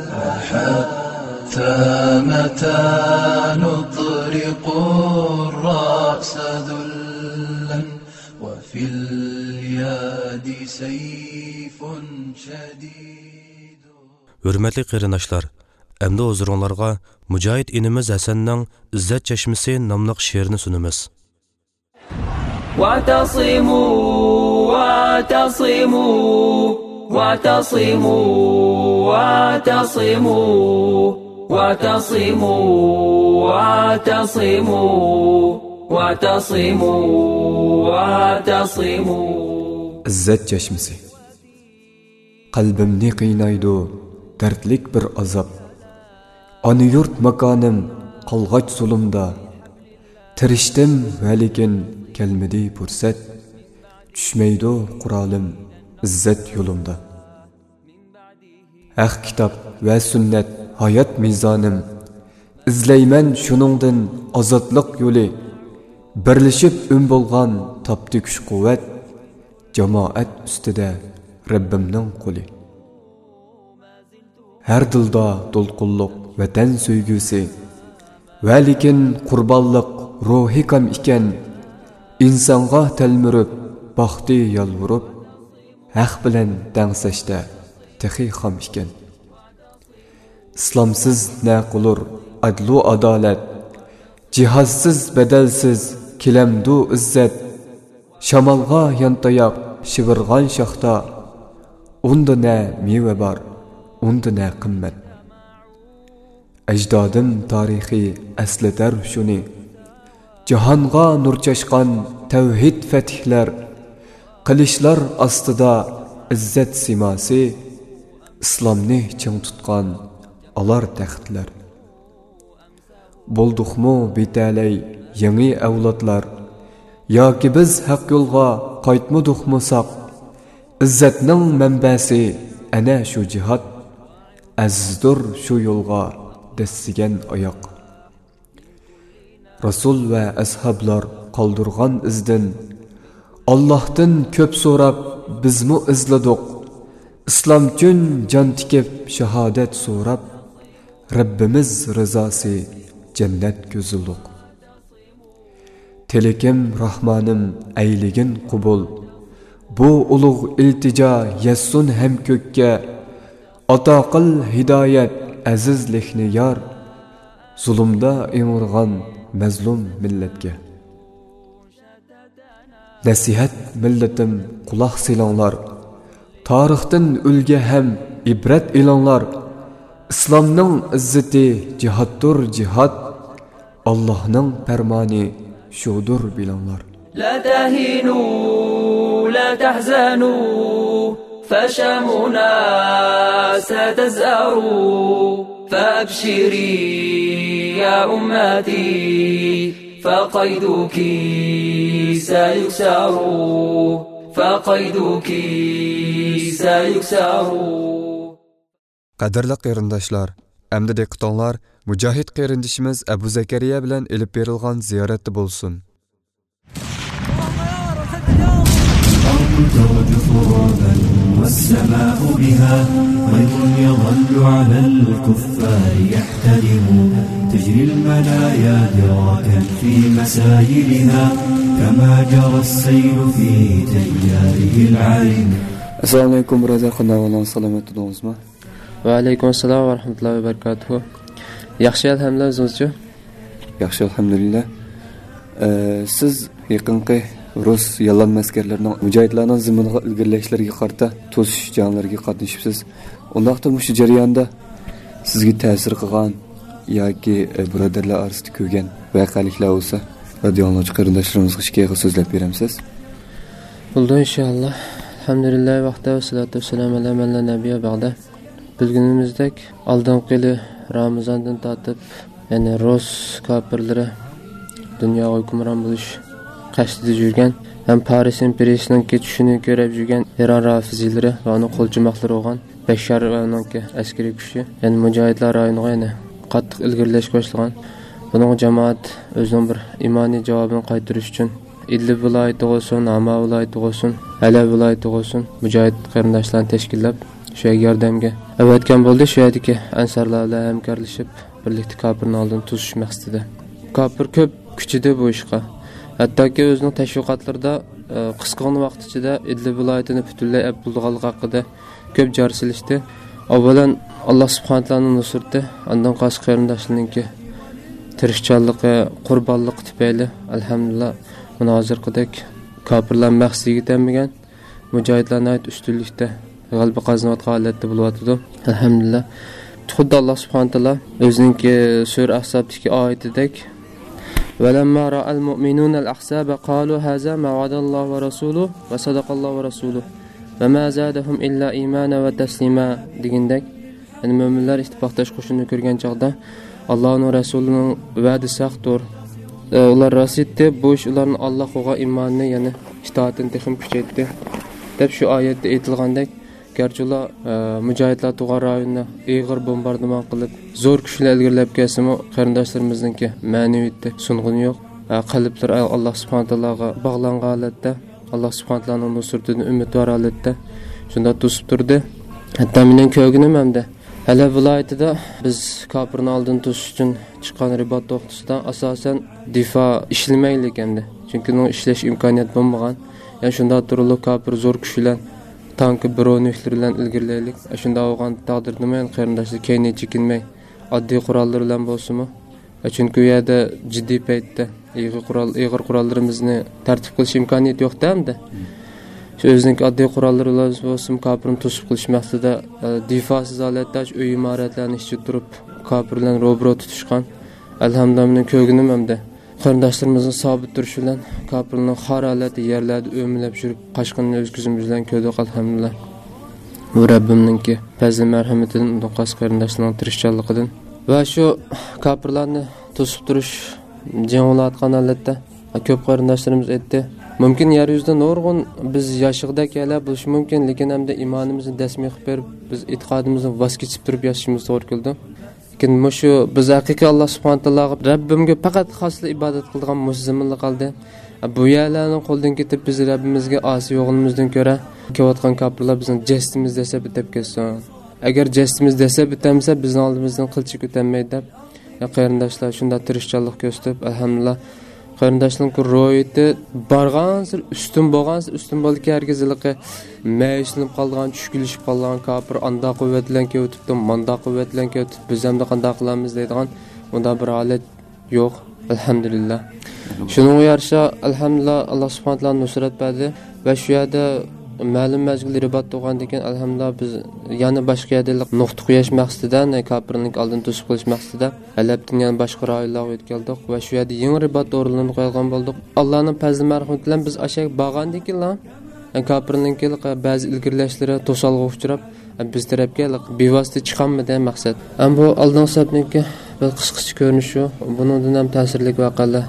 حتى متى نطرق الرأس ذلا وفي اليد سيف شديد. Hürmetli qarindoshlar, endi huzuringizga Mujohid inimiz Hasanning İzzat Chashmasi nomli she'rini sunamiz. واعتصموا واعتصموا واعتصموا واعتصموا واعتصموا واعتصموا واعتصموا واعتصموا. İzzat Chashmasi. Qalbimni qiynaydi dardlik bir azob. Ana yurt makonim qolg'ach zulmda. Tirishdim va lekin kelmadi fursat. Tushmaydi Qur'onim izzat yo'limda. Haq kitob va sunnat hayot mizonim. Izlayman shuningdan ozodlik yo'li. Birlashib um bo'lgan topdi kuch quvvat. Jamoat ustida Rabbimning qo'li. Her dilda dolqunluq vatan söygüsü ve lekin qurbonlik ruhi kam iken insonga telmirib baxti yalvurib haq bilan dangsashda texi xam iken islomsiz ne qulur adlu adolat jihozsiz bedelsiz kilamdu izzat shamolga yantayoq shivirg'an shoxda unda ne meva bor unda ne qimmat. Ecdadım tarihi esleter şuni. Cihanga nur çaşkan tevhid fetihler. Kılışlar astıda izzet simasi. İslamni çın tutkan alar taxtlar. Bulduk mu bitaley yeni evlatlar. Ya ki biz hak yolga qaytmadık mı saq. İzzetning menbesi ana şu cihat. Azizdir şu yolga destigen ayak. Rasul ve ashablar kaldırgan izden Allah'tan köp sorab bizmu izladık. İslam için can tikip şehadet sorab Rabbimiz rızası cennet gözüldük. Telekim Rahmanım eyligin kubul. Bu ulug' iltica yassun hem kökke. Ata qil hidayet azizlikni yar. Zulümda emurgan mazlum milletke. Nasihat milletim quloq silanglar. Tarixdan ulga ham ibrat ilanglar. İslamning izzati jihatdur jihat. Allah'ning farmoni shudur bilanglar. La tahinu la tahzanu فشمنا ستزأر فأبشري يا أمتي فقيدك سيكسر فقيدك سيكسر. Qadirli qarindoshlar, endi diqqatinglar Mujohid qarindishimiz Abu Zakariya bilan elib berilgan ziyoratda bo'lsin. أمتد فرادا والسماء بها غيظ يظل على الكفار يحتدم تجري المنايا دراكا في مسايرها كما جرى السيل في تياره العرم. Assalamu alaikum birodar, qanday bo'lasiz? Salomat bo'lingizmi? Va alaykum assalom va rahmatullohi va barakatuh. Yaxshi, alhamdulillah, o'zingizchi? Yaxshi, alhamdulillah. Siz yaqinqi Rus yalan maskarlarining mujohidlarning ziminiga ilgirlashlariga qarata to'sish janglariga qatnashibsiz. Undaqda shu jarayonda sizga ta'sir qilgan yoki birodarlar orasida ko'rgan voqealiklar bo'lsa, radioangluvchi qarindoshlarimizga shikayga so'zlab beramsiz? Bo'ldi inshaalloh. Alhamdulillah vaqta va salatu vassalamu ala man la nabiyya ba'da. Bilganimizdek, oldingi yili Ramazondan tortib, ya'ni Rus kafirlari dunyoga hukmron bo'lish qasdida yurgan, ham Paris imperiyasining ketishini ko'rib yurgan Eron rafizilari va uning qo'lchimoqlari bo'lgan Bashar va uning askariy kuchi, ya'ni mujohidlar rayoniga yana qattiq ilgirlash boshlagan. Buning jamoat o'zining bir imoniy javobini qaytarish uchun Idlib viloyati bo'lsin, Hama viloyati bo'lsin, Halab viloyati bo'lsin, mujohid qarindoshlarni tashkillab shu yordamga avatgan bo'ldi. Shu yerdagi ansarlar bilan hamkorlashib birlikda kofirning oldini to'sish maqsadida. Kofir ko'p kuchida bu ishga. Hattoki o'zining tashviqotlarida qisqa vaqt ichida Idlib viloyatini butunlay olib bo'lganligi haqida ko'p jar silishdi. Avvalan Alloh subhanahu va taoloning nusrati, undan qas qarindoshlarningki tirishchanligi, qurbonligi tufayli alhamdulillah buni hozirgidek kofirlar maqsadiga yetmagan mujohidlarning ustunlikda g'alaba qozonayotgan holatda bo'lyapti. Alhamdulillah. Xuddi Alloh subhanahu va taolo o'zining sura Ahzobdagi oyatidek وَلَمَّا رَأَى الْمُؤْمِنُونَ الْأَحْزَابَ قَالُوا هَذَا مَا وَعَدَ اللَّهُ وَرَسُولُهُ وَصَدَقَ اللَّهُ وَرَسُولُهُ وَمَا زَادَهُمْ إِلَّا إِيمَانًا وَتَسْلِيمًا degandek, ya'ni mu'minlar ittifoqdosh qo'shinni ko'rgan chaqda Allohning rasulining va'dasi haqdir. Ular rostdi, bu ish ularning Allohga iymonini, ya'ni itoatini texim kuchaytirdi deb shu oyatda aytilgandek, garchi ular mujohidlar tug'an rayonni ig'ir bombardimon qilib, zo'r kuchlar ilgirlab kelsa-mu, qarindoshlarimizninki ma'naviyatda sung'un yo'q. Qalblar Alloh subhanahu va taologa bog'langan holatda, Alloh subhanahu va taoloning nusratidan umidvor holatda shunda to'sib turdi. Hatto mening ko'rganim hamda Halab viloyatida biz kofirning oldini to'sish uchun chiqqan ribot to'xtasida asosan difo ishlamaydi ekanda. Chunki uning ishlash imkoniyat bo'lmagan. Ya'ni shunda turli kofir zo'r kuchlar tanki birovniklar bilan ilgirlaylik. Shunda olgan taqdirda men qarindoshlar keyni chekinmay oddiy qurollar bilan bo'lsa-mu, chunki u yerda jiddiy paytda ig'ir qurol, ig'ir qurollarimizni tartib qilish imkoniyati yo'q hamda. Shu o'zining oddiy qurollar bilan bo'lsa-mu, kofirni to'sib qilish maqsadida difosiz holatda uy imoratlarini ichida turib kofir bilan ro'bro tutishgan. Alhamdulillah ko'rganim hamda qarindoshlarimizni sobit turishi bilan kofirning xor holati yerlarda o'milab yurib qashqinni o'z ko'zimiz bilan ko'rdik. Alhamdulillah. Bu Rabbimningki fazl marhamatidan, qas qarindoshlarning tirishchanligidan va shu kofirlarni to'sib turish jang'olatgan holatda ko'p qarindoshlarimiz aytdi. Mumkin yer yuzida nurg'un biz yashig'da kela bo'lishi mumkin, lekin hamda imonimizni dasmiy qilib berib, biz e'tiqodimizni voz kechib turib yashashimiz to'g'ri keldi. Lekin shu biz haqiqiy Alloh subhanahu va taologa Rabbimga faqat xosli ibodat qilgan musulmonlar qoldi. Bu yerlarning qo'ldan ketib biz Rabbimizga osiy o'g'limizdan ko'ra kelayotgan kofirlar bizning jestimiz desa bitib ketsin. Agar jestimiz desa bitamsa bizning oldimizdan qilchi ko'tarmaydi deb qarindoshlar shunda tirishchanlik ko'rsatib, alhamdulillah qarindoshlarning ro'yiti barg'ansir ustun bo'lgansa ustun bo'ldi hargizliqi mayishlanib qolgan, tushkilishib qolgan kofir anda quvvat bilan ketibdi, manda quvvat bilan ketib, biz ham qanday qilamiz deydigan unda bir holat yo'q. Alhamdulillah. Shuning yarasha alhamdulillah Alloh subhanahu va taolo nusrat berdi va shu yerda ma'lum mazgil ribot tug'andan keyin alhamdulillah biz yana boshqa yerda nuqta qo'yish maqsadidan kofirning oldini to'sib qilish maqsadida Halabdan yana boshqa rayonlarga o'tgandik va shu yerda yangi ribot o'rinlarini qo'ygan bo'ldik. Allohning fazli marhamati bilan biz ashak borgandan keyin kofirning ba'zi ilgirlashlari to'salg'a uchrab biz tarafga bevosita chiqanmidi maqsad. Ham bu oldin hisobniki bir qisqacha ko'rinishi, bundan ham ta'sirli voqealar.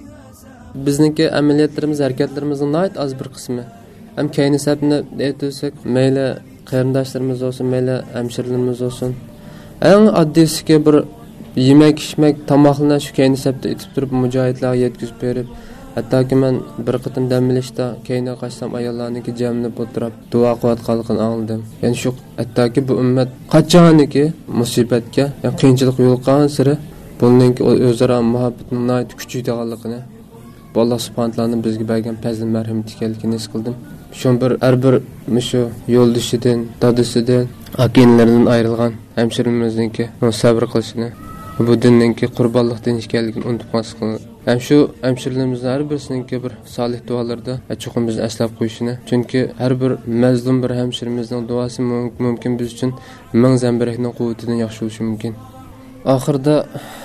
Bizningki amaliyotlarimiz, harakatlarimizning nihoyat oz bir qismi. Hem keyni sabni aytsak, mayli qarindoshlarimiz olsun, mayli hamshirlarimiz olsun. Eng oddiysi bir yemek, içmek, tomoqlarni shu keyni sabda etib turib mujohidlarga yetkazib berib, Hattoki men bir qitim dam olishda keyinga qaysam ayollarniki jamlab o'tirib duo qilayotganligini angladim. Ya'ni shu hattoki bu ummat qachoniki musibatga, ya'ni qiyinchilik yo'liqqan sari buningki o'zaro muhabbatning nihoyat kuchaydiganligini, bu Alloh subhanahu va taoloning bizga bergan fazl marhamat ekanligini his qildim. Shu bir har bir shu yo'ldishidan, dadasidan, akinlaridan ayrilgan hamshirimizningki sabr qilishini, bu dinninki qurbonlikdan ekanligini unutib qolmaslik. Hem şu hemşirlerimizin her birisinki bir salih dualarda çoğun bizni eslab qo'yishini. Çünkü her bir mazlum bir hemşirimizning duası mümkün biz için ming zambirakning quvvatidan yaxshi bo'lishi mumkin. Oxirida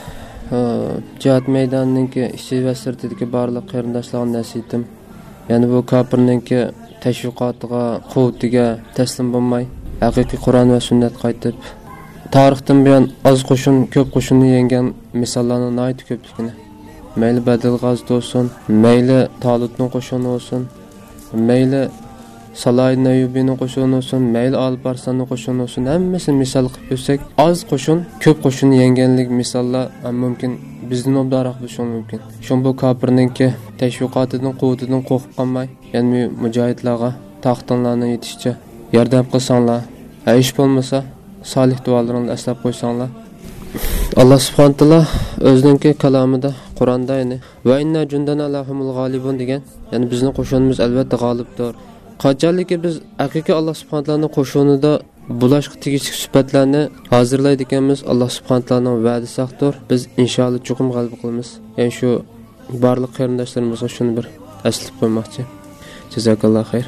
cihat maydonininki ichi va sirtidagi barliq qarindoshlarga nasihatim, ya'ni bu kofirninki tashviqotiga, quvvatiga taslim bo'lmay, haqiqiy Qur'on va sunnat qaytib, tarixdan buyon oz qo'shin, ko'p qo'shinni yengan misollarning nihoyat ko'pligini, mayli Badil g'azoti olsun, mayli Talutning qo'shini olsun, mayli Salay Nayubining qo'shini olsun, mayli Alparsonning qo'shini olsun, hammasini misol qilib ko'rsak, oz qo'shin, ko'p qo'shinni yenganlik misollar mumkin, bizning obdaroq bo'lishi mumkin. Shu bu kofirninki tashviqotidan, quvvatidan qo'rqib qolmay, ya'ni mujohidlarga taqtinlarni yetishcha yordam qilsanglar, hech bo'lmasa salih duolarini eslab qo'ysanglar. Allah subhanahu wa taolo o'zining kalomida Qur'onda yani va inna jundana lahumul g'olibun degan, ya'ni bizning qo'shinimiz albatta g'olibdir. Qachonki biz haqiqiy Alloh subhanahu wa taoloning qo'shinida bulashqa tegishli sifatlarni hozirlaydi ekanmiz, Alloh subhanahu wa taoloning va'dasi haqdir. Biz inshaalloh chuqur g'alaba qilamiz. Ya'ni shu barliq qarindoshlarimizga shuni bir aslab qo'ymoqchi. Jazakalloh xayr.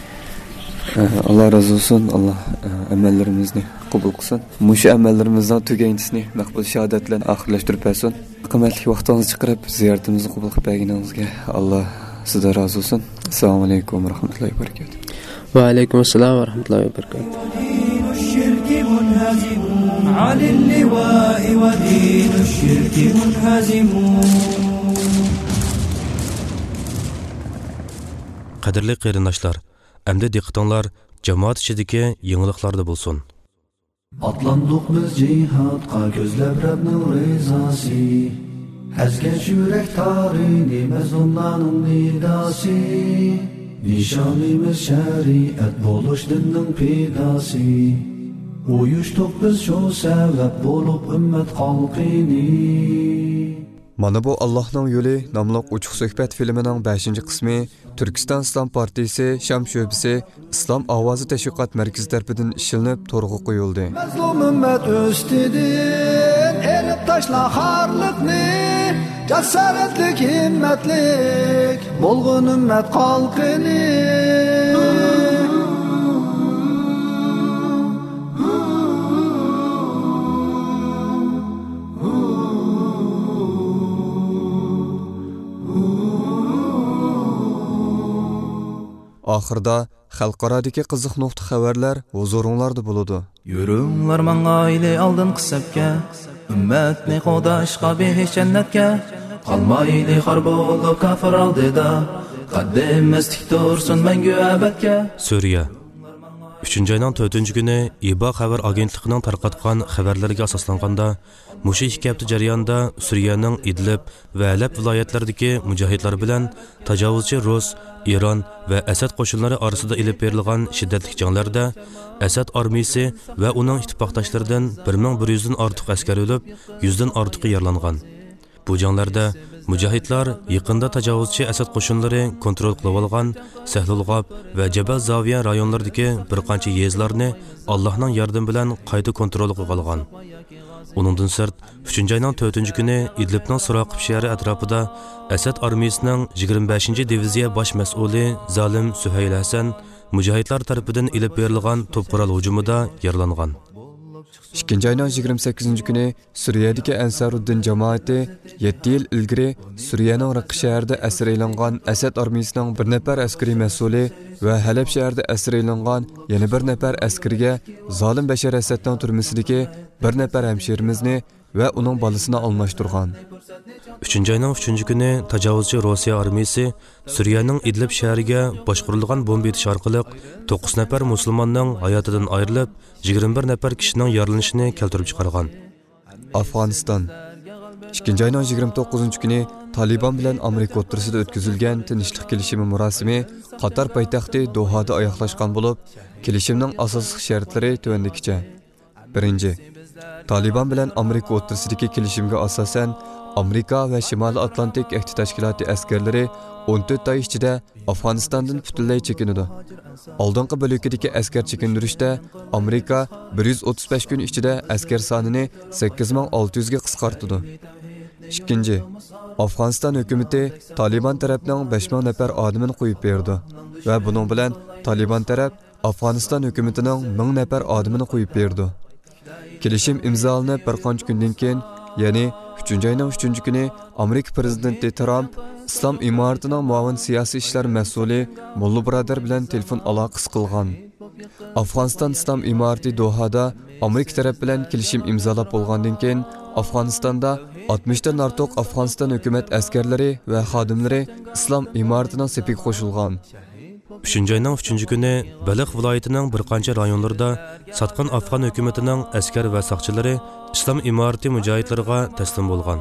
Allah razı olsun. Allah amellerimizni qabul qilsin. Mushu amellerimizdan tuganchisini maqbul shahodat bilan oxirlashtirib bersin. Qimmatli vaqtingizni chiqarib ziyoratimizni qabul qilib berganingizga Allah sizdan razı olsun. Assalomu alaykum va rahmatullohi va barakatuh. Va alaykum assalom va rahmatullohi va barakatuh. على اللواء ودين الشرك منهزم. Qadrli qarindoshlar, endi diqqatinglar jamoat ichidagi yangiliklarda bo'lsin. Atlandık biz cihatqa gözləb Rəbbnin rizası. Əzgəc yürək tarihini məzlumların nidası. Nişanımız şəriət buluş dinin pidası. Uyuşduq biz şu səbəb olub ümmət xalqini. Mana bu Allah'ның yo'li nomli uchuq suhbat filmining beshinchi qismi Turkiston Islom partiyasi Sham sho'bisi Islom ovozi tashviqot markazi tomonidan ishlanib to'g'ri qo'yildi. Mazlum ummat o'stidin erib tashla xorliqni, jasoratlik himmatlik bo'lg'un ummat xalqini. Oxirda xalqaradagi qiziq nuqta xabarlar huzuringlarda bo'ladi. Yürünglar mangayli aldın qisabga, ummatni qodashqa behish jannatga. Qalmayli xor bo'lib kafir oldida, qaddimiz tik tursin mangu abadga. Suriya uchinchi ayning to'rtinchi kuni İBA xabar agentligining tarqatgan xabarlariga asoslanganda, mushu ikki hafta jarayonida Suriyaning Idlib va Alep viloyatlaridagi mujohidlar bilan tajovuzchi Rus, İran va Asad qo'shinlari orasida ilib berilgan shiddatli janglarda Asad armiyasi va uning ittifoqdoshlaridan bir ming bir yuz dan ortiq askar o'lib, yuz dan ortiqi yaralangan. Bu janglarda mujohidlar yaqinda tajovuzchi Asad qo'shinlari kontrol qilib olgan Sahlulg'ob va Jabal Zaviya rayonlaridagi bir qancha yezlarni Allohning yordami bilan qayta kontrol qilib olgan. Uningdan sirt uchinchi ayning to'rtinchi kuni Idlibning Suraqib shahri atrofida Asad armiyasining yigirma beshinchi diviziya bosh mas'uli Zolim Suhayl Hasan mujohidlar tomonidan ilib berilgan to'pqo'ral hujumida yaralangan. ikkinchi ayning yigirma sakkizinchi kuni Suriyadagi Ansaruddin jamoati yetti yil ilgari Suriyaning Raqq shahrida asir elingan Asad armiyasining bir nafar askariy mas'uli va Halab shahrida asir elingan yana bir nafar askariga Zolim Bashar Asadning turmasidagi bir nafar hamshirimizni va uning bolasini almashtirgan. uchinchi ayning uchinchi kuni tajovuzchi Rossiya armiyasi Suriyaning Idlib shahriga boshqarilgan bomba etish orqali to'qqiz nafar musulmonning hayotidan ayrilib, yigirma bir nafar kishining yaralanishini keltirib chiqargan. Afg'oniston ikkinchi ayning yigirma to'qqizinchi kuni Taliban bilan Amerika o'rtasida o'tkazilgan tinchlik kelishimi murosimi Qatar poytaxti Dohada oyoqlashgan bo'lib, kelishimning asosiy shartlari tuvandikicha. Birinchi, Taliban bilan Amerika o'rtasidagi kelishimga asosan Amerika va Shimoliy Atlantik Ahdi tashkiloti askarlari o'n to'rt oy ichida Afg'onistondan butunlay chekinadi. Oldingi bo'likdagi askar chekindirishda Amerika bir yuz o'ttiz besh kun ichida askar sonini sakkiz ming olti yuz ga qisqartdi. Ikkinchi, Afg'oniston hukumati Taliban tarafining besh ming nafar odamini qo'yib berdi va buning bilan Taliban taraf Afg'oniston hukumatining ming nafar odamini qo'yib berdi. Kelishim imzolanib bir qancha kundan keyin, ya'ni uchinchi oyning uchinchi kuni Amerika prezidenti Trump Islom imoratining muavin siyosiy ishlar mas'uli Mullo Birodar bilan telefon aloqasi qilgan. Afg'oniston Islom imorati Dohada Amerika taraf bilan kelishim imzolab bo'lgandan keyin Afg'onistonda oltmishdan ortiq Afg'oniston hukumat askarlari va xodimlari Islom imoratining safiga qo'shilgan. uchinchi oyning uchinchi kuni Baliq viloyatining bir qancha rayonlarida satqin Afg'on hukumatining askar va saqchilari Islom imorati mujohidlariga taslim bo'lgan.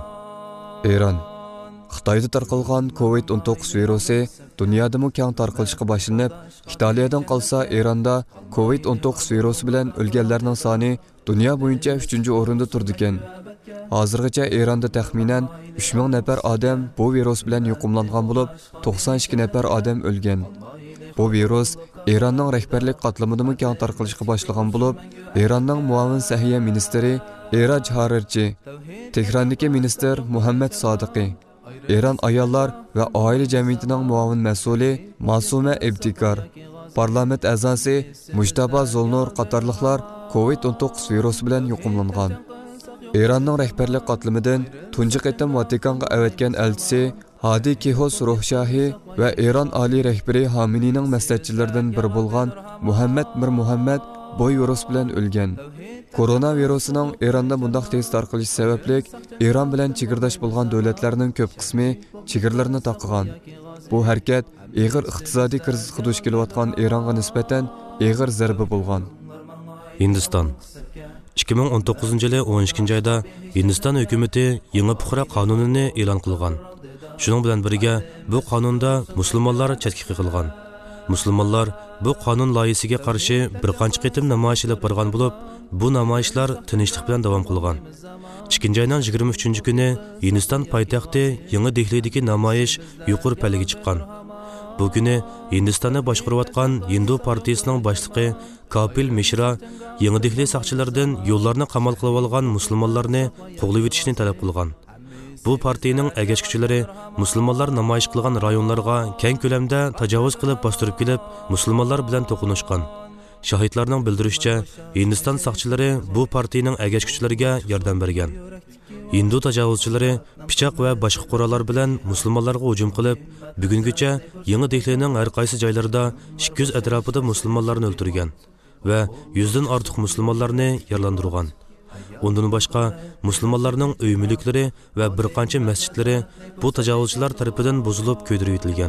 Eron Xitoyda tarqalgan kovid o'n to'qqiz virusi dunyodagi keng tarqalishga boshlanib, Italiyadan qolsa Eronda kovid o'n to'qqiz virusi bilan o'lganlarning soni dunyo bo'yicha uchinchi o'rinda turdi ekan. Hozirgacha Eronda taxminan uch ming nafar odam bu virus bilan yuqumlangan bo'lib, to'qson ikki nafar odam o'lgan. Bu virus Eronning rahbarlik qatlamida keng tarqalishga boshlagan bo'lib, Eronning muavin sahiyya ministri Eraj Harirchi, Tehrondagi ministr Muhammad Sodiqi, Eron ayollar va oila jamiyatining muavin mas'uli Masuma Ebtikar, parlament a'zosi Mujtaba Zolnur qatorliqlar kovid o'n to'qqiz virusi bilan yuqumlangan. Eronning rahbarlik qatlamidan tunji qatam Vatikanga avatgan elchisi Hadi Kihos Ruhshahi va Eron oliy rahbari Xameneyning maslahatchilaridan biri bo'lgan Muhammad Mir Muhammad bu virus bilan o'lgan. Koronavirusining Eronda bundoq tez tarqalishi sababli Eron bilan chegirdosh bo'lgan davlatlarning ko'p qismi chegirlarni taqqigan. Bu harakat og'ir iqtisodiy krizga duch kelayotgan Eronga nisbatan og'ir zarba bo'lgan. Hindiston ikki ming o'n to'qqizinchi yil o'n ikkinchi oyda Hindiston hukumati yangi puxra qonunini e'lon qilgan. Shuning bilan birga bu qonunda musulmonlar chetga qilingan. Musulmonlar bu qonun loyihasiga qarshi bir qancha qitim namoyish qilib borgan bo'lib, bu namoyishlar tinchlik bilan davom qilgan. ikkinchi oyning yigirma uchinchi kuni Hindiston poytaxti Yangi Dehlidagi namoyish yuqori pallaga chiqqan. Bu kuni Hindistonni boshqarayotgan Hindu partiyasining boshlig'i Kapil Mishra Yangi Dehli saqchilaridan yo'llarni qamal qilib olgan musulmonlarni qo'g'lab o'tishni talab qilgan. Bu partiyaning agashkuchilari musulmonlar namoyish qilgan rayonlarga keng ko'lamda tajovuz qilib bostirib kelib, musulmonlar bilan to'qnashgan. Shahidlarning bildirishicha, Hindiston saqchilari bu partiyaning agashkuchilariga yordam bergan. Hindu tajovuzchilari pichoq va boshqa qurollar bilan musulmonlarga hujum qilib, bugungacha Yangi Dehlining har qaysi joylarida ikki yuz atrofida musulmonlarni o'ldirgan va yuzdan ortiq musulmonlarni yaralandirgan. Ondan boshqa musulmonlarning uy mulklari va bir qancha masjidlari bu tajovuzchilar tomonidan buzilib ko'ydirib etilgan.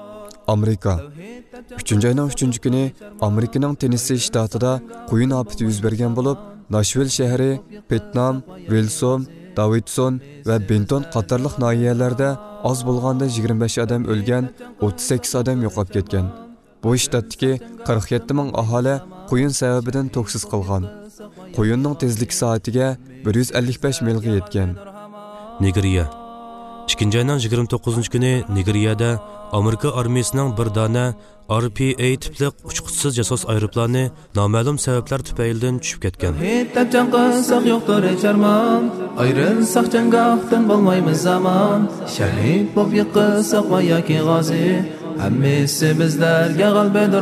Amerika uchinchi oyning uchinchi kuni Amerikaning Tennessee shtatida quyun ofati yuz bergan bo'lib, Nashville shahri, Petnam, Wilson, Davidson va Benton qatorliq noyalarda oz bo'lganda yigirma besh odam o'lgan, o'ttiz sakkiz odam yo'qolib ketgan. Bu shtatdagi qirq yetti ming aholi quyun sababidan toksiz qilgan. Quyunning tezligi soatiga bir yuz ellik besh milga yetgan. Nigeriya ikkinchi oyning yigirma to'qqizinchi kuni Nigeriyada Amerika armiyasining bir dona R P A tipli uchquchsiz jasos aeroplani noma'lum sabablar tufaylidan tushib ketgan. Hetapchan qilsak yo'qdir echarman, ayrilsak janggohdan bo'lmaymiz zamon. Shahid bo'lib yiqilsak va yoki g'ozi, hammasi bizlarga g'albadir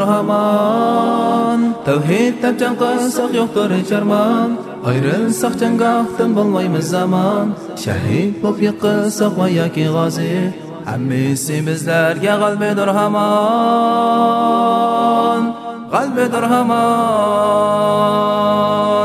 hamon. Tavhid tapchan qilsak yo'qdir echarman, ayrilsak janggohdan bo'lmaymiz zamon. Shahid bo'lib yiqilsak va yoki g'ozi, hammasi bizlarga g'albadir hamon. Qalbidir hamon.